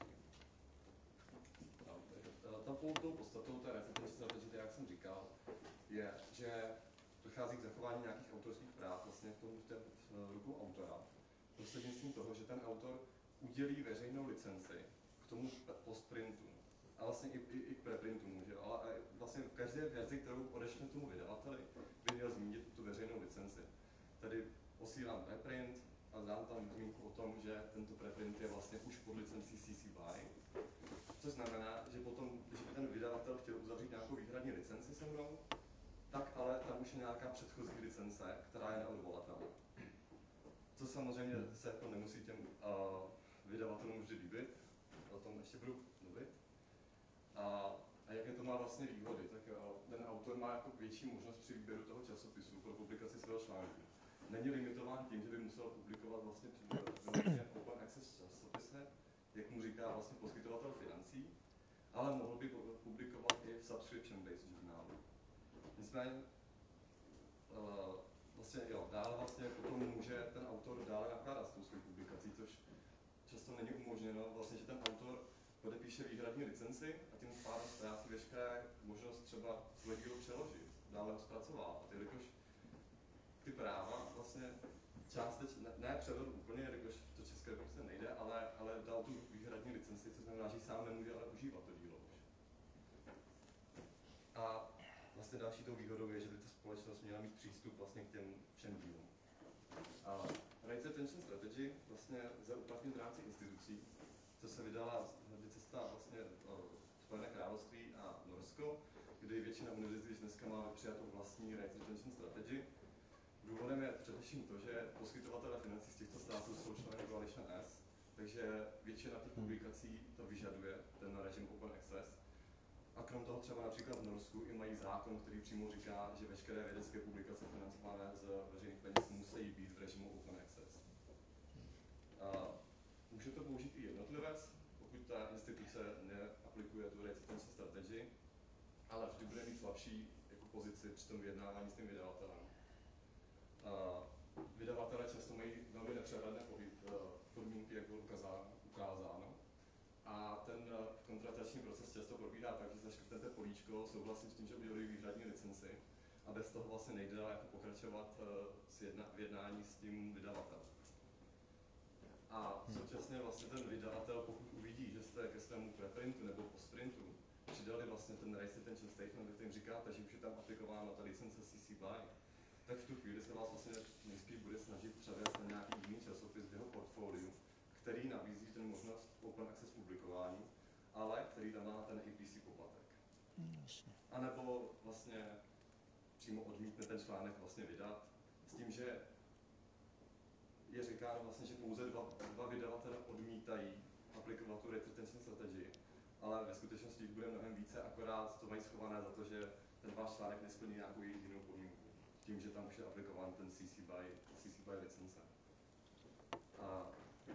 No, uh, tou podstatou té Rights Retention Strategy, jak jsem říkal, je, že dochází k zachování nějakých autorských práv vlastně v tom v té, v rukou autora, prostřednictvím toho, že ten autor udělí veřejnou licenci k tomu postprintu a vlastně i, i, i k preprintu může, ale vlastně v každé verzi, kterou odešle tomu vydavateli, by měl zmínit tu veřejnou licenci. Tedy posílám preprint a dám tam zmínku o tom, že tento preprint je vlastně už pod licencí C C B Y, což znamená, že potom, když by ten vydavatel chtěl uzavřít nějakou výhradní licenci se mnou, tak ale tam už je nějaká předchozí licence, která je neodvolatelná. Co samozřejmě se jako nemusí těm uh, vydavatelům vždy líbit, o tom ještě budu mluvit. A, a jaké to má vlastně výhody, tak uh, ten autor má jako větší možnost při výběru toho časopisu pro publikaci svého článku. Není limitován tím, že by musel publikovat vlastně vyloženě open access časopise, jak mu říká vlastně poskytovatel financí, ale mohl by publikovat i v subscription-based žurnálu. Nicméně uh, vlastně jo, dále vlastně potom může ten autor dále nakládat s tou svou publikací často není umožněno vlastně, že ten autor podepíše výhradní licenci a tím pádem ztrácí veškeré možnost třeba svoje dílo přeložit, dále ho zpracovávat, jelikož ty práva vlastně částečně, ne, ne převedu úplně, jelikož to České republice nejde, ale, ale dal tu výhradní licenci, což znamená, že sám nemůže ale užívat to dílo už. A vlastně další tou výhodou je, že by ta společnost měla mít přístup vlastně k těm všem dílům. A Rights Retention Strategy vlastně lze uplatnit v rámci institucí, co se vydala cesta vlastně Spojené království a Norsko, kdy většina univerzit dneska má přijatou vlastní Rights Retention Strategy. Důvodem je především to, že poskytovatelé financí z těchto států jsou členy Coalition S, takže většina těch publikací to vyžaduje, ten režim Open Access. A krom toho třeba například v Norsku i mají zákon, který přímo říká, že veškeré vědecké publikace financované z veřejných peněz musí být v režimu Open Access. A může to použít i jednotlivec, pokud ta instituce neaplikuje tu Rights Retention Strategy, ale vždy bude mít slabší jako pozici při tom vyjednávání s tím vydavatelem. A vydavatelé často mají velmi nepřehledné podmínky, jak bylo ukázáno. A ten kontratační proces často probíhá tak, že zaškrtnete políčko, souhlasím s tím, že udělují výhradní licenci a bez toho vlastně nejde jako pokračovat s jedna, v jednání s tím vydavatelem. A současně vlastně ten vydavatel, pokud uvidí, že jste ke svému preprintu nebo postprintu přidali vlastně ten Rights Retention Statement, kterým říkáte, že už je tam aplikována ta licence C C B Y, tak v tu chvíli se vás vlastně nejspíš bude snažit převést na nějaký jiný časopis v jeho portfoliu, který nabízí ten možnost open access publikování, ale který tam má ten A P C poplatek. A nebo vlastně přímo odmítne ten článek vlastně vydat, s tím, že je říkáno vlastně, že pouze dva, dva vydavatele odmítají aplikovat tu Rights Retention Strategy, ale ve skutečnosti jich bude mnohem více, akorát to mají schované za to, že ten váš článek nesplní nějakou jedinou podmínku, tím, že tam už je aplikován ten C C B Y, C C B Y licence. A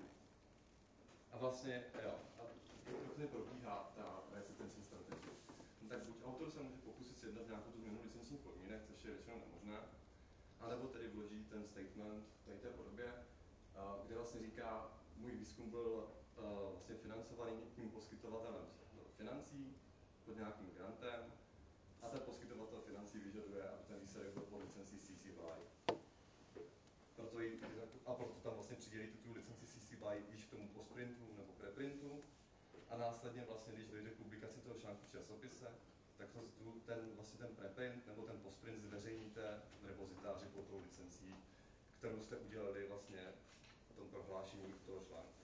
A vlastně, jo, a jak vlastně probíhá ta Rights Retention Strategy? No tak buď autor se může pokusit sjednat nějakou tu změnu licenčních podmínek, což je většinou nemožné, anebo tedy vloží ten statement v té té podobě, kde vlastně říká, můj výzkum byl vlastně financovaný tím poskytovatelem financí pod nějakým grantem a ten poskytovatel financí vyžaduje, aby ten výsledek byl pod licencí C C B Y. Proto jí, a proto tam vlastně přidělíte tu licenci C C B Y již k tomu postprintu nebo preprintu a následně vlastně, když dojde k publikaci toho článku v časopise, tak to, ten, vlastně ten preprint nebo ten postprint zveřejníte v repozitáři pod tou licencí, kterou jste udělali vlastně v tom prohlášení toho článku.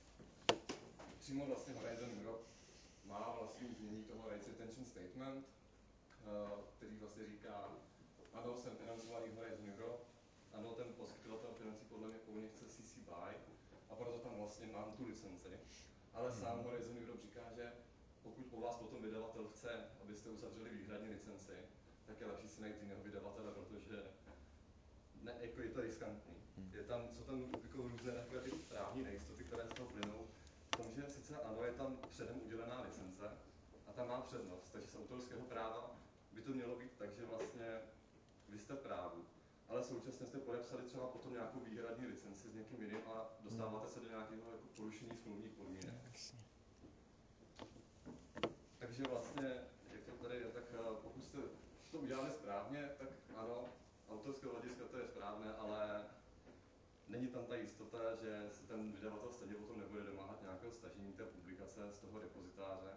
Přímo vlastně Horizon Europe má vlastní znění toho Rights Retention Statement, který vlastně říká, ano, jsem financovaný Horizon Europe, ano, ten poskytovatel financí podle mě povinně chce C C B Y a proto tam vlastně mám tu licenci. Ale sám Horizon Europe říká, že pokud po vás potom vydavatel chce, abyste uzavřeli výhradní licenci, tak je lepší si najít jiného vydavatele, protože ne, jako je to riskantní. Je tam, jsou tam jako různé takové ty právní nejistoty, které z toho plynou. V tom, že sice ano, je tam předem udělená licence a tam má přednost, takže z autorského práva by to mělo být tak, že vlastně vy jste právu, ale současně jste podepsali třeba potom nějakou výhradní licenci s někým jiným a dostáváte se do nějakého jako porušení smluvních podmínek. Takže vlastně, jak to tady je, tak pokud jste to udělali správně, tak ano, autorského hlediska to je správné, ale není tam ta jistota, že se ten vydavatel stejně potom nebude domáhat nějakého stažení té publikace z toho repozitáře.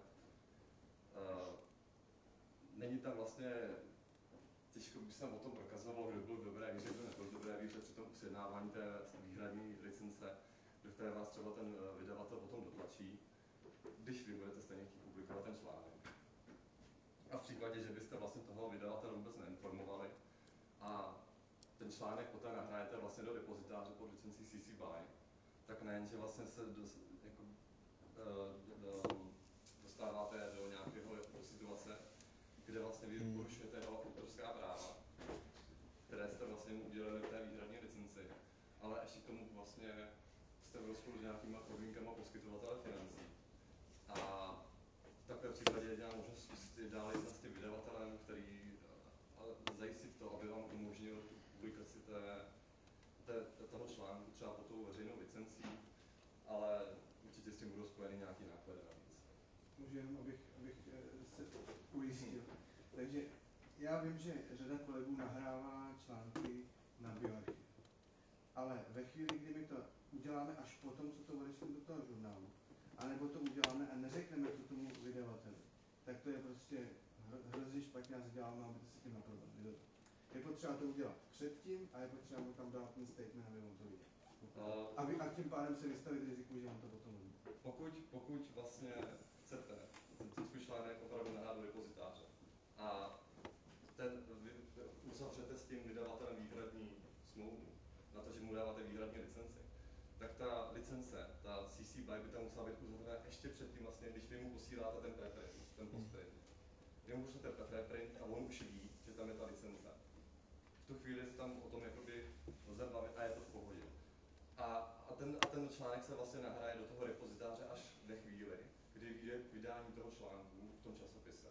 Není tam vlastně těžko by se tam o tom prokazovalo, kdo byl v dobré víře, kdo nebyl v dobré víře při tom usjednávání té výhradní licence, do které vás třeba ten vydavatel potom dotlačí, když vy budete stejně chtít publikovat ten článek. A v případě, že byste vlastně toho vydavatele vůbec neinformovali a ten článek poté nahrajete vlastně do depozitáře pod licencí C C B Y, tak nejenže vlastně se dos, jako, do, dostáváte do nějakého do situace, kde vlastně vy porušujete autorská práva, které jste vlastně udělali té výhradní licenci, ale ještě k tomu vlastně jste v rozporu s nějakýma podmínkama poskytovatele financí. A v takovém případě jediná možnost je dál jednat s tím vydavatelem, který zajistit to, aby vám umožnil tu publikaci té, té, toho článku třeba pod tou veřejnou licencí, ale tím budou spojeny nějaký náklady navíc. Můžu jenom, abych, abych se ujistil. Takže já vím, že řada kolegů nahrává články na bioarchiv. Ale ve chvíli, kdy my to uděláme až potom, co to odešle do toho žurnálu, anebo to uděláme a neřekneme to tomu vydavateli, tak to je prostě hrozně špatně a děláme, aby to se tím napravili. Je potřeba to udělat předtím a je potřeba mu tam dát ten statement, aby on to viděl. A, vy, a tím pádem se vystavit riziku, že on to potom hodí. Pokud, pokud vlastně chcete ten svůj článek opravdu nahrát do repozitáře a ten, vy, vy uzavřete s tím vydavatelem výhradní smlouvu na to, že mu dáváte výhradní licenci, tak ta licence, ta C C B Y by tam musela být uzavřena ještě předtím, vlastně, když vy mu posíláte ten preprint, ten postprint. Vy mu pošlete preprint a on už ví, že tam je ta licence. V tu chvíli se tam o tom jakoby lze bavit a je to v pohodě. A, a, ten, a ten článek se vlastně nahraje do toho repozitáře až ve chvíli, kdy vyjde vydání toho článku v tom časopise.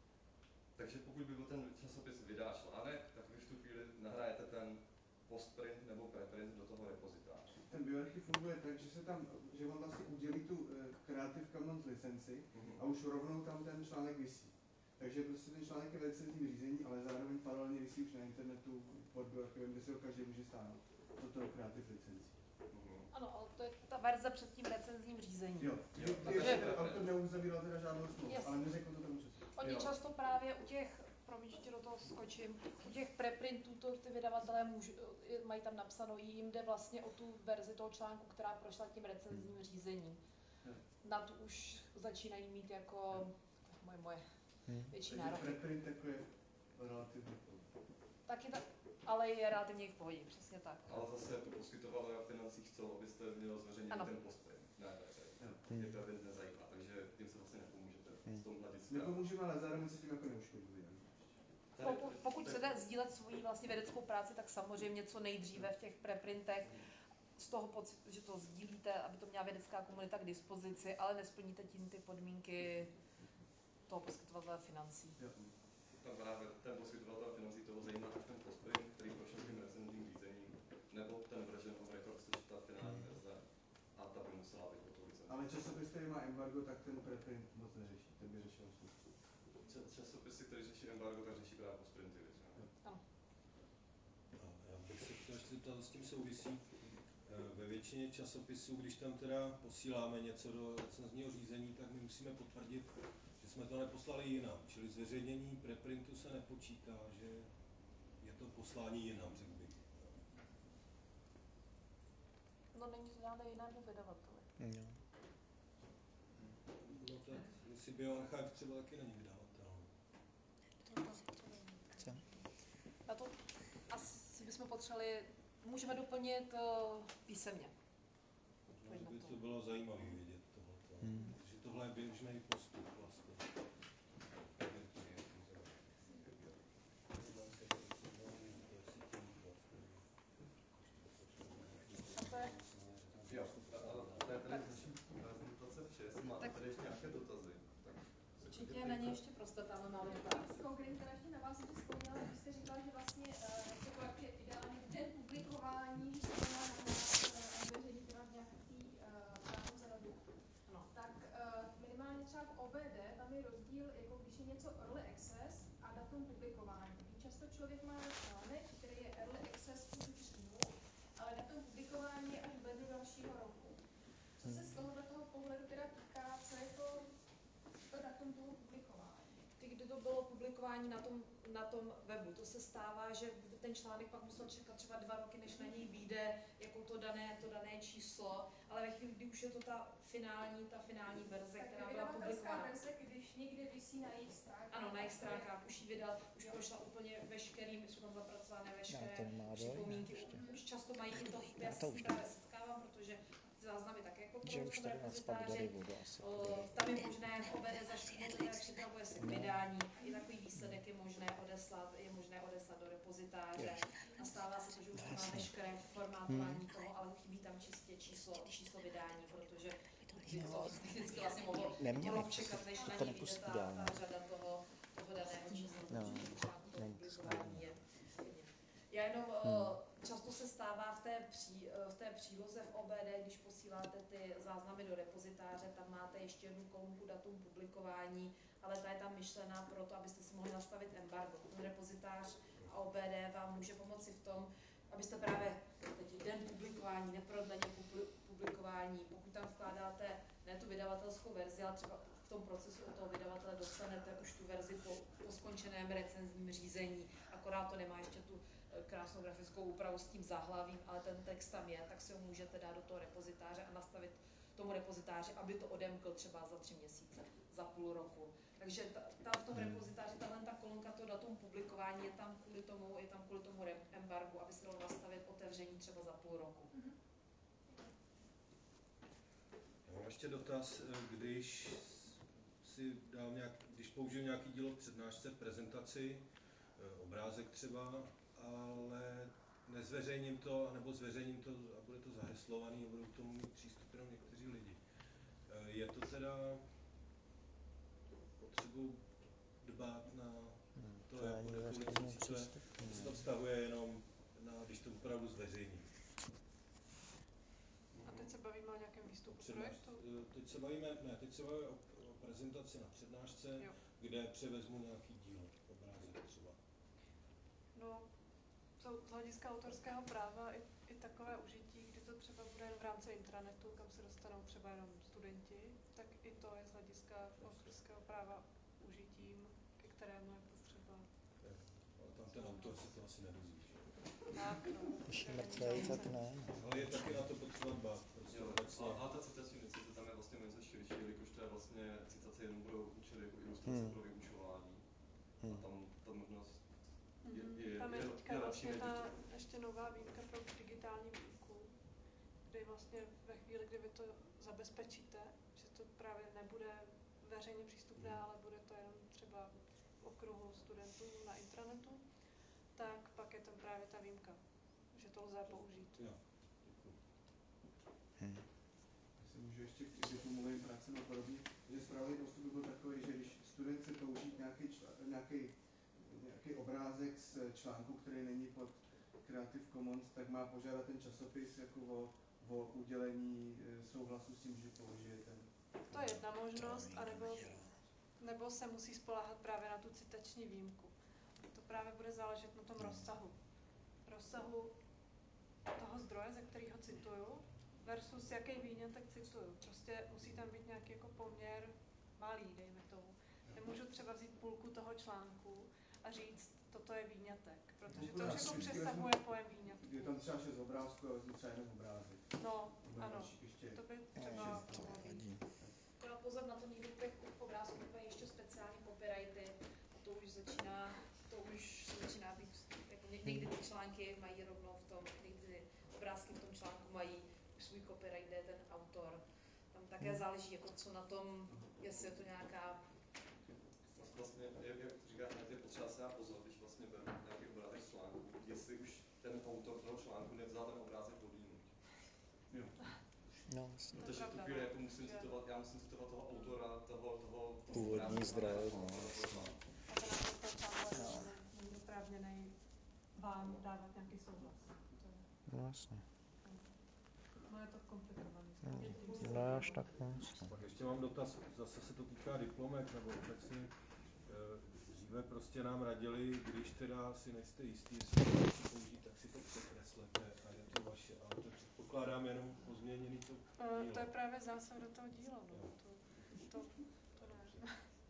Takže pokud by byl ten časopis vydá článek, tak vy v tu chvíli nahrajete ten postprint nebo preprint do toho repozitáře. Ten bioarchiv funguje tak, že se tam, že on vlastně udělí tu Creative Commons licenci mm-hmm. a už rovnou tam ten článek visí. Takže prostě ten článek je ve licenzním řízení, ale zároveň paralelně visí už na internetu pod bioarchivem, kde si ho každý může stáhnout do toho Creative licencí. Ano, ale to je ta verze před tím recenzním řízením. Jo, jo. Takže ten autor neuzavíral teda žádnou smlouvu, ale neřekl to tomu času. Oni jo. Často právě u těch, promiň, ještě do toho skočím, u těch preprintů to ty vydavatelé můžu, mají tam napsáno, jim jde vlastně o tu verzi toho článku, která prošla tím recenzním řízením. Hmm. Na tu už začínají mít jako, moje, moje hmm. větší nároky. Preprint jako je relativně taky tak, ale je relativně v pohodě, přesně tak. Ale zase jako poskytovatelé financí chcou, abyste měl zveřejněný ten postprint, ne preprint. Hmm. Je preprint nezajímá, takže tím se vlastně nepomůžete hmm. v tom hlediska. Nepomůžeme, ale zároveň se tím jako neuškodí. Pokud, pokud chcete sdílet svoji vlastně vědeckou práci, tak samozřejmě co nejdříve v těch preprintech z toho pocitu, že to sdílíte, aby to měla vědecká komunita k dispozici, ale nesplníte tím ty podmínky toho poskytovatele financí. Jo. Tam právě ten poskytovatel financí toho zajímá až ten postprint, který prošel tím recenzním řízením, nebo ten version of record, což je ta finální verze, a ta by musela být o to licenci. Ale časopis, který má embargo, tak ten preprint moc neřeší, ten by řešil všichni. Časopisy, které řeší embargo, tak řeší právě postprinty, ano. Já bych se chtěl ještě zeptat, s tím souvisí. Ve většině časopisů, když tam teda posíláme něco do recenzního řízení, tak my musíme potvrdit, že jsme to neposlali jinam. Čili zveřejnění preprintu se nepočítá, že je to poslání jinam, řekl bych. No není to žádné jinému vydavateli. No. No tak si bioarchiv třeba taky není vydavatel. Co? Na to asi bychom potřebovali, můžeme doplnit uh, písemně. Možná by to bylo zajímavé vědět tohleto. Hmm. Protože tohle je běžný postup vlastně. Jo, a to je tady prezentace vše, máte tady ještě nějaké dotazy? Určitě na ně ještě prostor, tam máme dotaz. Konkrétně teda ještě na vás jsem si vzpomněla, když jste říkal, že vlastně uh, jako jak je ideálně den publikování, že se to má nahrát a zveřejnit teda v nějaký tý uh, záloze na webu. No. Tak uh, minimálně třeba v O B D tam je rozdíl, jako když je něco early access a datum publikování. Kdy často člověk má článek, který je early access v říjnu, ale datum publikování je až v lednu dalšího roku. Co se z tohoto toho pohledu teda týká, co je to to datum toho publikování? Ty, kdy to bylo publikování na tom, na tom webu, to se stává, že ten článek pak musel čekat třeba dva roky, než na něj vyjde jako to dané, to dané číslo, ale ve chvíli, kdy už je to ta finální, ta finální verze, tak která byla publikována. verze, když někde visí na jejich stránkách. Ano, na jejich stránkách už ji vydal, už prošla úplně veškerým, jsou tam zapracované veškeré připomínky. Už často mají i to, já se s tím právě setkávám, protože záznamy také jako pro v tom repozitáři. Tam je možné v O B D zaškrtnout, že připravuje se k vydání a i takový výsledek je možné odeslat, je možné odeslat do repozitáře. A stává se to, že už to má veškeré formátování toho, ale chybí tam čistě číslo, číslo vydání, protože by to technicky vlastně mohlo rok čekat, než na ní vyjde ta, ta řada toho, toho daného čísla, protože článku toho publikování je písemně. Já jenom často se stává v té, pří, v té příloze v O B D, když posíláte ty záznamy do repozitáře, tam máte ještě jednu kolonku datum publikování, ale ta je tam myšlená proto, abyste si mohli nastavit embargo. Ten repozitář a O B D vám může pomoci v tom, abyste právě teď den publikování, neprodleně publikování, pokud tam vkládáte ne tu vydavatelskou verzi, ale třeba v tom procesu od toho vydavatele dostanete už tu verzi po, po skončeném recenzním řízení, akorát to nemá ještě tu krásnou grafickou úpravu s tím záhlavím, ale ten text tam je, tak si ho můžete dát do toho repozitáře a nastavit tomu repozitáři, aby to odemkl třeba za tři měsíce, za půl roku. Takže tam v tom repozitáři, tahle ta kolonka, to datum publikování je tam kvůli tomu, je tam kvůli tomu embargu, aby se dalo nastavit otevření třeba za půl roku. Mm-hmm. Já mám ještě dotaz, když si dám nějak, když použiju nějaký dílo v přednášce, prezentaci, obrázek třeba, ale nezveřejním to, nebo zveřejním to a bude to zaheslovaný a budou k tomu mít přístup jenom někteří lidi. Je to teda potřebu dbát na to, jak bude to licencíkle, se to vztahuje jenom na, když to opravdu zveřejním. A teď se bavíme o nějakém výstupu projektu? Teď se bavíme, ne, teď se bavíme o, o prezentaci na přednášce, jo. Kde převezmu nějaký dílo, obrázek třeba. No, z hlediska autorského práva i, i takové užití, kdy to třeba bude jen v rámci intranetu, kam se dostanou třeba jenom studenti, tak i to je z hlediska autorského práva užitím, ke kterému je potřeba. Jo, ale tam ten autor se to asi nedozví. Tak, no. Když je mrtvej, tak ne. Ale je taky na to potřeba dbát. Prostě jo, obecně. A ta citační licence tam je vlastně něco širší, jelikož to je vlastně citace jenom budou účely jako ilustrace hmm. pro vyučování. Hmm. A tam ta možnost je, je, tam je, je, teďka je vlastně lepší ta ještě nová výjimka pro digitální výuku, kdy vlastně ve chvíli, kdy vy to zabezpečíte, že to právě nebude veřejně přístupné, hmm. ale bude to jenom třeba v okruhu studentů na intranetu, tak pak je tam právě ta výjimka, že to lze použít. Jo, děkuji. Hmm. Jestli můžu ještě k diplomovým pracím a podobně, že správný postup by byl takový, že když student chce použít nějaký, čl- nějaký, nějaký obrázek z článku, který není pod Creative Commons, tak má požádat ten časopis jako o, o udělení souhlasu s tím, že použije ten. To je jedna možnost, anebo, nebo se musí spoléhat právě na tu citační výjimku. To právě bude záležet na tom rozsahu. Rozsahu toho zdroje, ze kterého cituju, versus jaký výňatek cituju. Prostě musí tam být nějaký jako poměr malý, dejme tomu. Nemůžu třeba vzít půlku toho článku a říct, toto je výňatek, protože to už jako přesahuje pojem výňatku. Je tam třeba šest obrázků a vezmu třeba jenom obrázek. No, ano, to by třeba vadí. Dá pozor na to, někdo těch obrázků úplně ještě speciální copyrighty a to už začíná, to už začíná být, jako někdy ty články mají rovnou v tom, někdy obrázky v tom článku mají svůj copyright, kde je ten autor. Tam také hmm. záleží, jako co na tom, jestli je to nějaká... Vlastně, jak, jak říkáte, je potřeba se dát pozor, když vlastně beru nějaký obrázek z článku, jestli už ten autor toho článku nevzal ten obrázek odjinud. Jo. No, protože v tu chvíli jako musím citovat, já musím citovat toho autora, toho, toho, toho původní zdroj, no. A ten autor toho článku není oprávněný vám dávat nějaký souhlas. No jasně. No je to komplikovaný. No až tak moc. Pak ještě mám dotaz, zase se to týká diplomek, nebo obecně dříve prostě nám radili, když teda si nejste jistý, jestli to musí použít, tak si to překreslete a je to vaše, ale to předpokládám jenom pozměněný to dílo. To je právě zásada toho díla, no. To, to, to ne.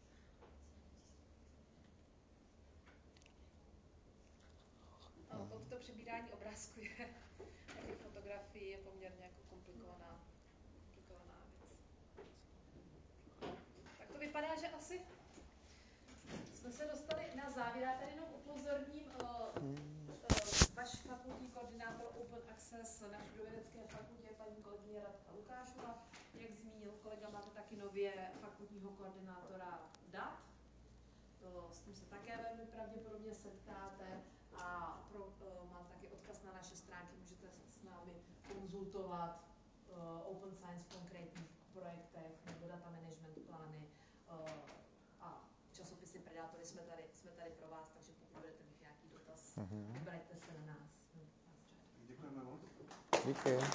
No, to přebírání obrázku je, a těch fotografií je poměrně jako komplikovaná, komplikovaná věc. Tak to vypadá, že asi jsme se dostali na závěr. Já tady jenom upozorním, uh, uh, váš fakultní koordinátor Open Access na Přírodovědecké fakultě, paní kolegyně Radka Lukášová. Jak zmínil kolega, máte taky nově fakultního koordinátora dat. To, s tím se také velmi pravděpodobně setkáte a pro, uh, mám taky odkaz na naše stránky, můžete s námi konzultovat uh, Open Science v konkrétních projektech nebo data management plány uh, a časopisy Predátory jsme tady, jsme tady pro vás, takže pokud budete mít nějaký dotaz, obraťte se na nás. nás děkujeme moc. Díky.